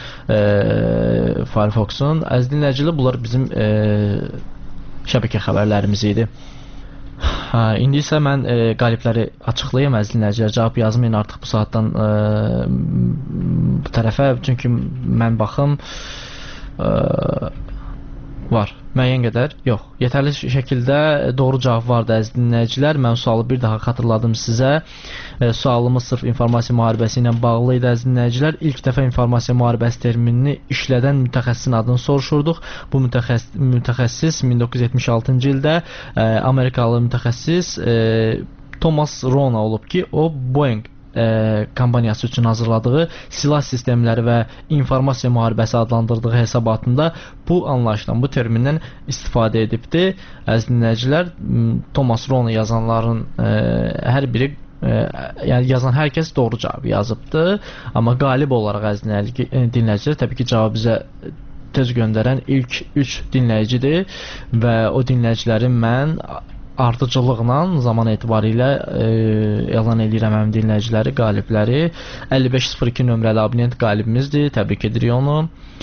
Speaker 2: Firefox-un. Əziz dinləyicilər, bunlar bizim şəbəkə xəbərlərimiz idi. İndi isə mən qalibləri açıqlayım əziz dinləyicilər. Cavab yazmayın artıq bu saatdan bu tərəfə, çünki mən baxım var. Müəyyən qədər yox. Yetərli şəkildə doğru cavab vardı əziz dinləyicilər. Mən sualı bir daha xatırladım sizə. Sualımız sırf informasiya müharibəsi ilə bağlı idi əziz dinləyicilər. İlk dəfə informasiya müharibəsi terminini işlədən mütəxəssisin adını soruşurduq. Bu mütəxəssis 1976-cı ildə Amerikalı mütəxəssis Thomas Rona olub ki, o Boeing kompaniyası üçün hazırladığı silah sistemləri və informasiya müharibəsi adlandırdığı hesabatında bu anlayışdan, bu termindən istifadə edibdi. Əziz dinləyicilər, Thomas Rona yazanların hər biri, yəni yazan hər kəs doğru cavab yazıbdı. Amma qalib olaraq əziz dinləyicilər, təbii ki, cavabı bizə tez göndərən ilk 3 dinləyicidir və o dinləyicilərin mən ardıcılıqla zaman etibarilə elan edirəm həmin dinləyiciləri, qalibləri. 5502 nömrəli abonent qalibimizdir, təbrik edirik onu.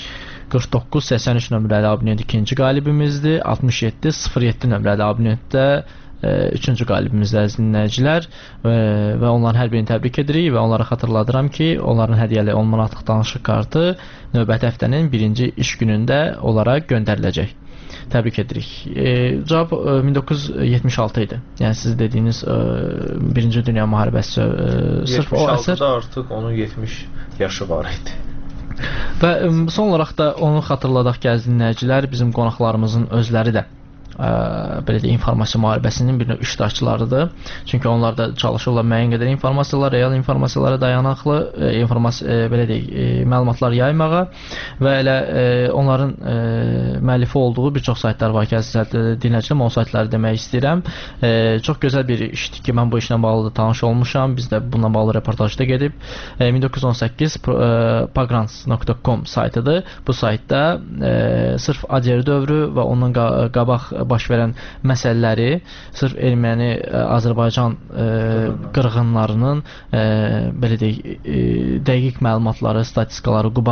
Speaker 2: 4983 nömrəli abonent ikinci qalibimizdir. 6707 nömrəli abonent də üçüncü qalibimizdir əziz dinləyicilər və onların hər birini təbrik edirik və onlara xatırladıram ki, onların hədiyyəli 10 manatlıq danışıq kartı növbəti həftənin birinci iş günündə onlara göndəriləcək. Təbrik edirik. Cavab 1976 idi. Yəni siz dediyiniz Birinci Dünya müharibəsi sırf o əsər.
Speaker 1: 76-da artıq onun 70 yaşı var idi.
Speaker 2: Və son olaraq da onu xatırladaq ki, əziz dinləyicilər, bizim qonaqlarımızın özləri də belə deyək, informasiya müharibəsinin bir növ iştirakçılarıdır. Çünki onlar da çalışırlar müəyyən qədər informasiyalar, real informasiyalara dayanaqlı belə deyək, məlumatlar yaymağa və elə onların müəllifi olduğu bir çox saytlar var ki, əziz dinləyicilər, o saytları demək istəyirəm. Çox gözəl bir işdir ki, mən bu işlə bağlı da tanış olmuşam. Biz də bununla bağlı reportajda gedib. 1918 pagrants.com saytıdır. Bu saytda sırf ADR dövrü və ondan qabaq baş verən məsələləri, sırf erməni Azərbaycan qırğınlarının belə deyək, dəqiq məlumatları, statistikaları, Quba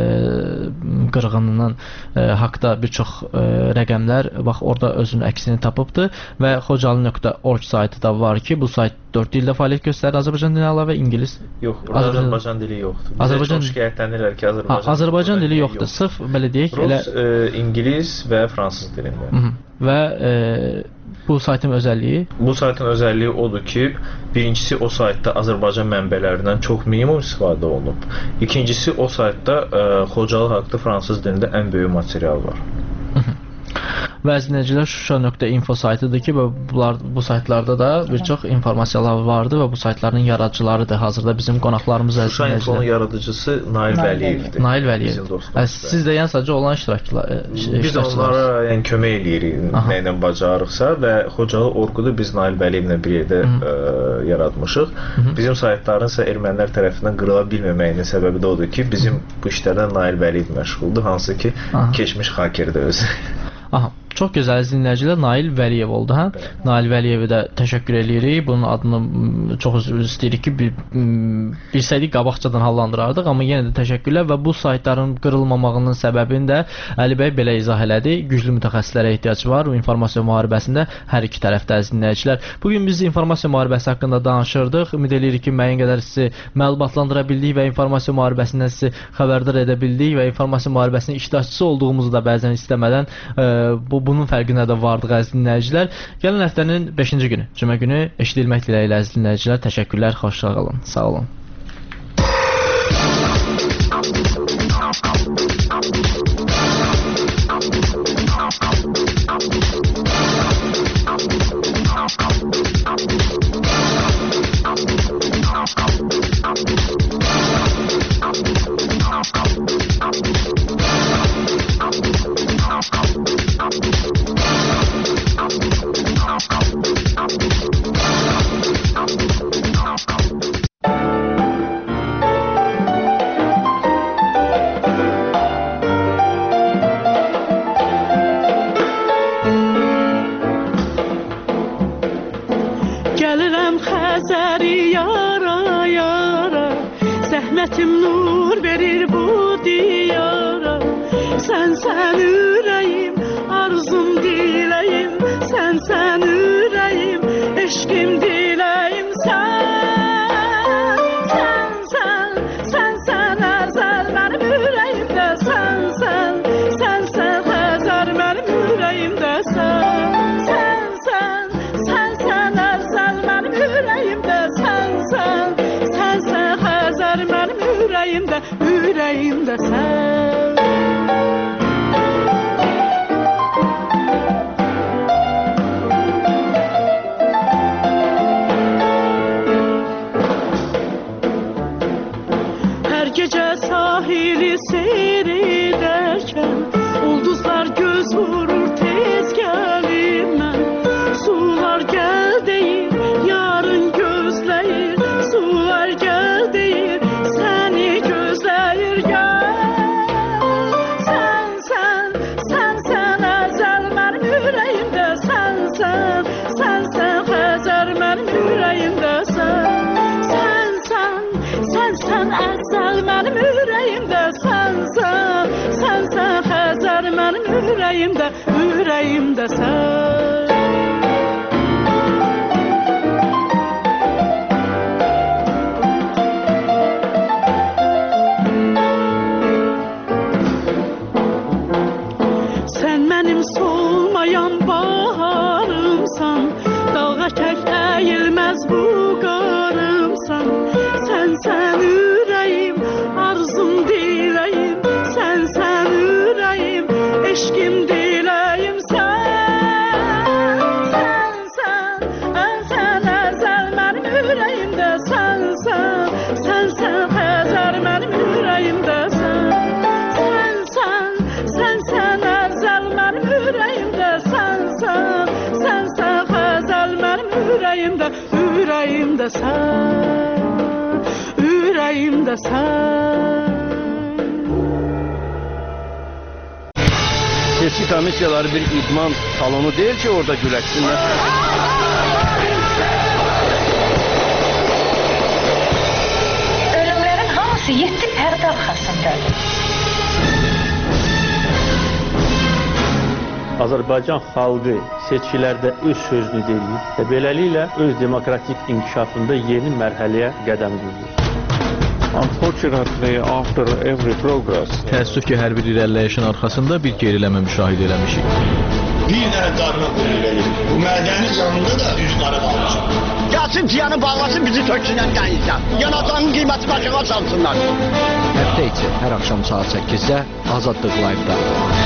Speaker 2: qırğınının haqda bir çox rəqəmlər bax orada özünün əksini tapıbdı və xocalı.org saytı da var ki, bu sayt 4 dildə fəaliyyət göstərir. Azərbaycan dili əlavə ingilis.
Speaker 1: Yox, Azərbaycan dili yoxdur. Azərbaycan şikayətlənirlər ki,
Speaker 2: Azərbaycan dili yoxdur. Sırf belə deyək,
Speaker 1: Rus, ingilis və fransız dilində.
Speaker 2: Və bu saytın özəlliyi? Bu
Speaker 1: saytın özəlliyi odur ki, birincisi o saytda Azərbaycan mənbələrindən çox minimum istifadə olunub. İkincisi o saytda Xocalı haqqında fransız dilində ən böyük material var.
Speaker 2: Və əziz Şuşa.info saytıdır ki, bu saytlarda da bir çox informasiyalar vardı və bu saytların yaradıcılarıdır. Hazırda bizim qonaqlarımız əziz dinləyicilər.
Speaker 1: Şuşa.infonun yaradıcısı Nail Vəliyevdir.
Speaker 2: Nail Vəliyev. Siz də yəni sadəcə olan iştirakçılar.
Speaker 1: Biz onlara yəni kömək eləyirik nə ilə bacarıqsa və Xocalı orqudu biz Nail Vəliyevlə bir yerdə yaratmışıq. Bizim saytların isə ermənilər tərəfindən qırıla bilməməyinin səbəbi də odur ki, bizim bu işlərdən Nail Vəliyev məşğuldur, hansı ki, keçmiş hakerdir özü.
Speaker 2: Aha, çox gözəl dinləyicilər, Nail Vəliyev oldu, hə? Nail Vəliyevə də təşəkkür edirik. Bunun adını çox üzr istəyirik ki, bilsəydik qabaqcadan hallandırardıq, amma yenə də təşəkkürlər və bu saytların qırılmamağının səbəbini də Əli bəy belə izah elədi. Güclü mütəxəssislərə ehtiyac var bu informasiya müharibəsində hər iki tərəfdə əziz dinləyicilər. Bu gün biz informasiya müharibəsi haqqında danışırdıq. Ümid edirik ki, müəyyən qədər sizi məlumatlandıra bildik və informasiya müharibəsindən sizi xəbərdar edə bildik və informasiya müharibəsinin iştirakçısı olduğumuzu da bəzən istəmədən bunun fərqinə də vardıq əziz dinləyicilər. Gələn həftənin 5-ci günü, cümə günü eşidilmək diləyilə əziz dinləyicilər. Təşəkkürlər, xoşça qalın. Sağ olun.
Speaker 4: Thank you. eşkim diləyim sən, sənsən əzəl mənim ürəyimdə, sənsən Xəzər mənim ürəyimdə, sənsən əzəl mənim ürəyimdə, sənsən Xəzər mənim ürəyimdə sən. Gecə sahili seyr edərkən ulduzlar göz vurur, tez gəlim mən. Sular gəl deyir, yarın gözləyir, sular gəl deyir, səni gözləyir, gəl. Sənsən əzəl mənim ürəyimdə, sənsən Xəzər mənim ürəyimdə, sənsən əzəl mənim ürəyimdə, sənsən Xəzər mənim ürəyimdə sən. Sən mənim solmayan baharımsan, dalğa tək əyilməz bu qarımsan. Sənsən ürəyim, arzum diləyim, sənsən ürəyim, eşkim diləyim, sənsən əzəl mənim ürəyimdə, sənsən Xəzər mənim ürəyimdə, sənsən əzəl mənim ürəyimdə, sənsən Xəzər mənim ürəyimdə sən.
Speaker 5: Seçki komissiyaları bir idman salonu deyil ki, orada güləşsinlər.
Speaker 6: Ölümlərin hamısı 7 pərdə arxasındadır.
Speaker 7: Azərbaycan xalqı seçkilərdə öz sözünü deyir və beləliklə öz demokratik inkişafında yeni mərhələyə qədəm qoyur.
Speaker 8: Unfortunately, after every progress,
Speaker 2: Təəssüf ki, hər bir irəliləyişin arxasında bir geriləmə müşahidə eləmişik.
Speaker 9: Bir dənə qarına qoyulur. Bu mədənin yanında da üzləri qalmışam. Gəlsin ciyanı bağlasın, bizi töksünən dəyilsən. Yanatanın qiyməti başına çalsınlar.
Speaker 10: Həftə içi hər axşam saat 8-də Azadlıq Live-da.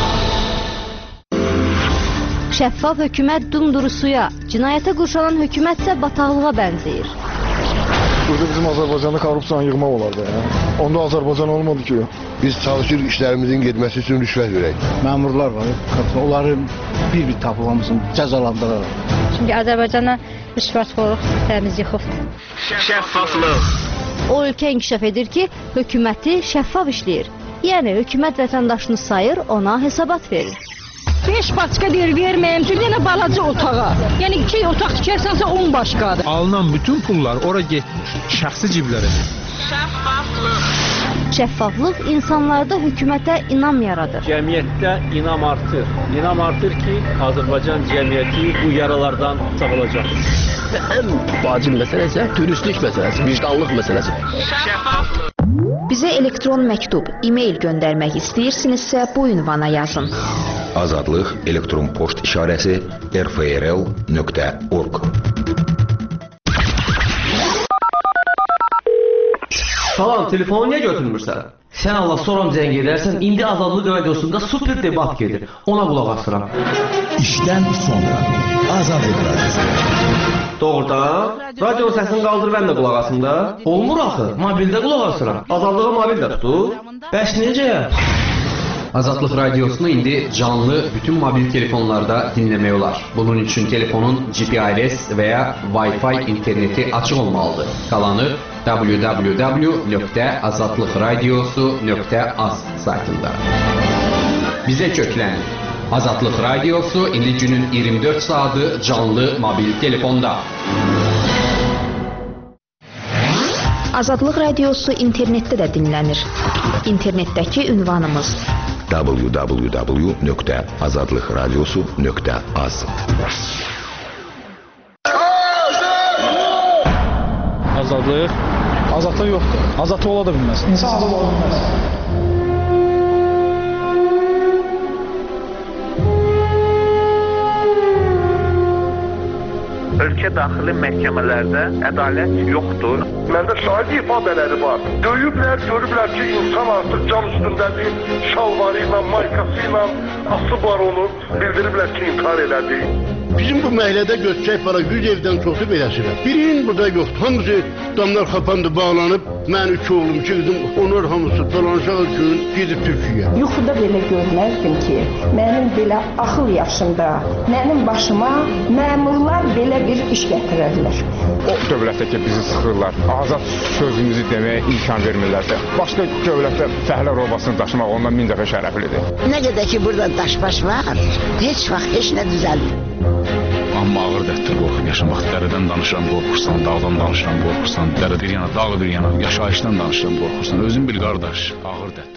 Speaker 10: Şəffaf hökumət dumduru suya, cinayətə qurşalan hökumət isə bataqlığa bənzəyir.
Speaker 11: Burada bizim Azərbaycanda korrupsiyanı yığmaq olardı. Onda Azərbaycan olmadı ki.
Speaker 12: Biz çalışır işlərimizin getməsi üçün rüşvət verək.
Speaker 13: Məmurlar var, onları bir-bir tapılamasın, cəzalandıraraq.
Speaker 14: Çünki Azərbaycana rüşvətxorluq təmiz yıxıbdır.
Speaker 5: Şəffaflıq.
Speaker 10: O ölkə inkişaf edir ki, hökuməti şəffaf işləyir. Yəni, hökumət vətəndaşını sayır, ona hesabat verir.
Speaker 14: 5 başqa deyir, verməyəm üçün yenə balaca otağa. Yəni 2 otaq tikərsənsə 10 başqadır.
Speaker 15: Alınan bütün pullar ora getmiş, şəxsi ciblərə.
Speaker 10: Şəffaflıq insanlarda hökumətə inam yaradır.
Speaker 7: Cəmiyyətdə inam artır. İnam artır ki, Azərbaycan cəmiyyəti bu yaralardan sağılacaq.
Speaker 16: Və ən vacib məsələ isə dürüstlük məsələsi, vicdanlıq məsələsi.
Speaker 17: Şəffaflıq. Bizə elektron məktub, e-mail göndərmək istəyirsinizsə bu ünvana yazın.
Speaker 18: Azadlıq elektron poçt işarəsi rfrl.org.
Speaker 19: Salam, telefonu niyə götürmürsən? Sən Allah soram zəng edərsən, indi Azadlıq radiosunda super debat gedir. Ona qulaq asıram.
Speaker 20: İşdən sonra Azadlıq radiosu.
Speaker 19: Doğrudan? Radio səsini qaldır, mən də qulaq asım da. Olmur axı, mobildə qulaq asıram. Azadlığa mobildə tutur. Bəs necə?
Speaker 4: Azadlıq radiosunu indi canlı bütün mobil telefonlarda dinləmək olar. Bunun üçün telefonun GPRS və ya Wi-Fi interneti açıq olmalıdır. Qalanı www.azadlıqradiosu.az saytında. Bizə köklənin. Azadlıq radiosu indi günün 24 saatı canlı mobil telefonda.
Speaker 17: Azadlıq radiosu internetdə də dinlənir. İnternetdəki ünvanımız
Speaker 18: www.azadlıqradiosu.az.
Speaker 11: azadlıq? Azadlıq yoxdur. Azadlıq ola da bilməz. İnsan azad ola bilməz.
Speaker 21: Ölkə daxili məhkəmələrdə ədalət yoxdur.
Speaker 22: Məndə şahid ifadələri var. Döyüblər, görüblər ki, insan artıq cam üstündədir, şalvarı ilə, maykası ilə asıb var onu, bildiriblər ki, intihar elədi.
Speaker 12: Bizim bu məhəllədə götürək para 100 evdən çoxu beləsidir. Birinin burada yoxdur. Hamısı damlar xapandı, bağlanıb. Mən 2 oğlum, 2 qızım, onlar hamısı dolanışaq üçün gedib Türkiyəyə.
Speaker 23: Yuxuda belə görməzdim ki, mənim belə axıl yaşımda, mənim başıma məmurlar belə bir iş gətirərlər.
Speaker 15: O dövlətdə ki, bizi sıxırlar, azad sözümüzü deməyə imkan vermirlərsə, başqa dövlətdə fəhlə robasını daşımaq ondan 1000 dəfə şərəflidir.
Speaker 24: Nə qədər ki, burada daşbaş var, heç vaxt heç nə düzəlmir.
Speaker 25: Amma ağır dərddir qorxub yaşamaq. Dərədən danışıram, qorxursan, dağdan danışıram, qorxursan, dərə bir yana, dağ bir yana, yaşayışdan danışıram, qorxursan. Özün bil qardaş, ağır dərddir.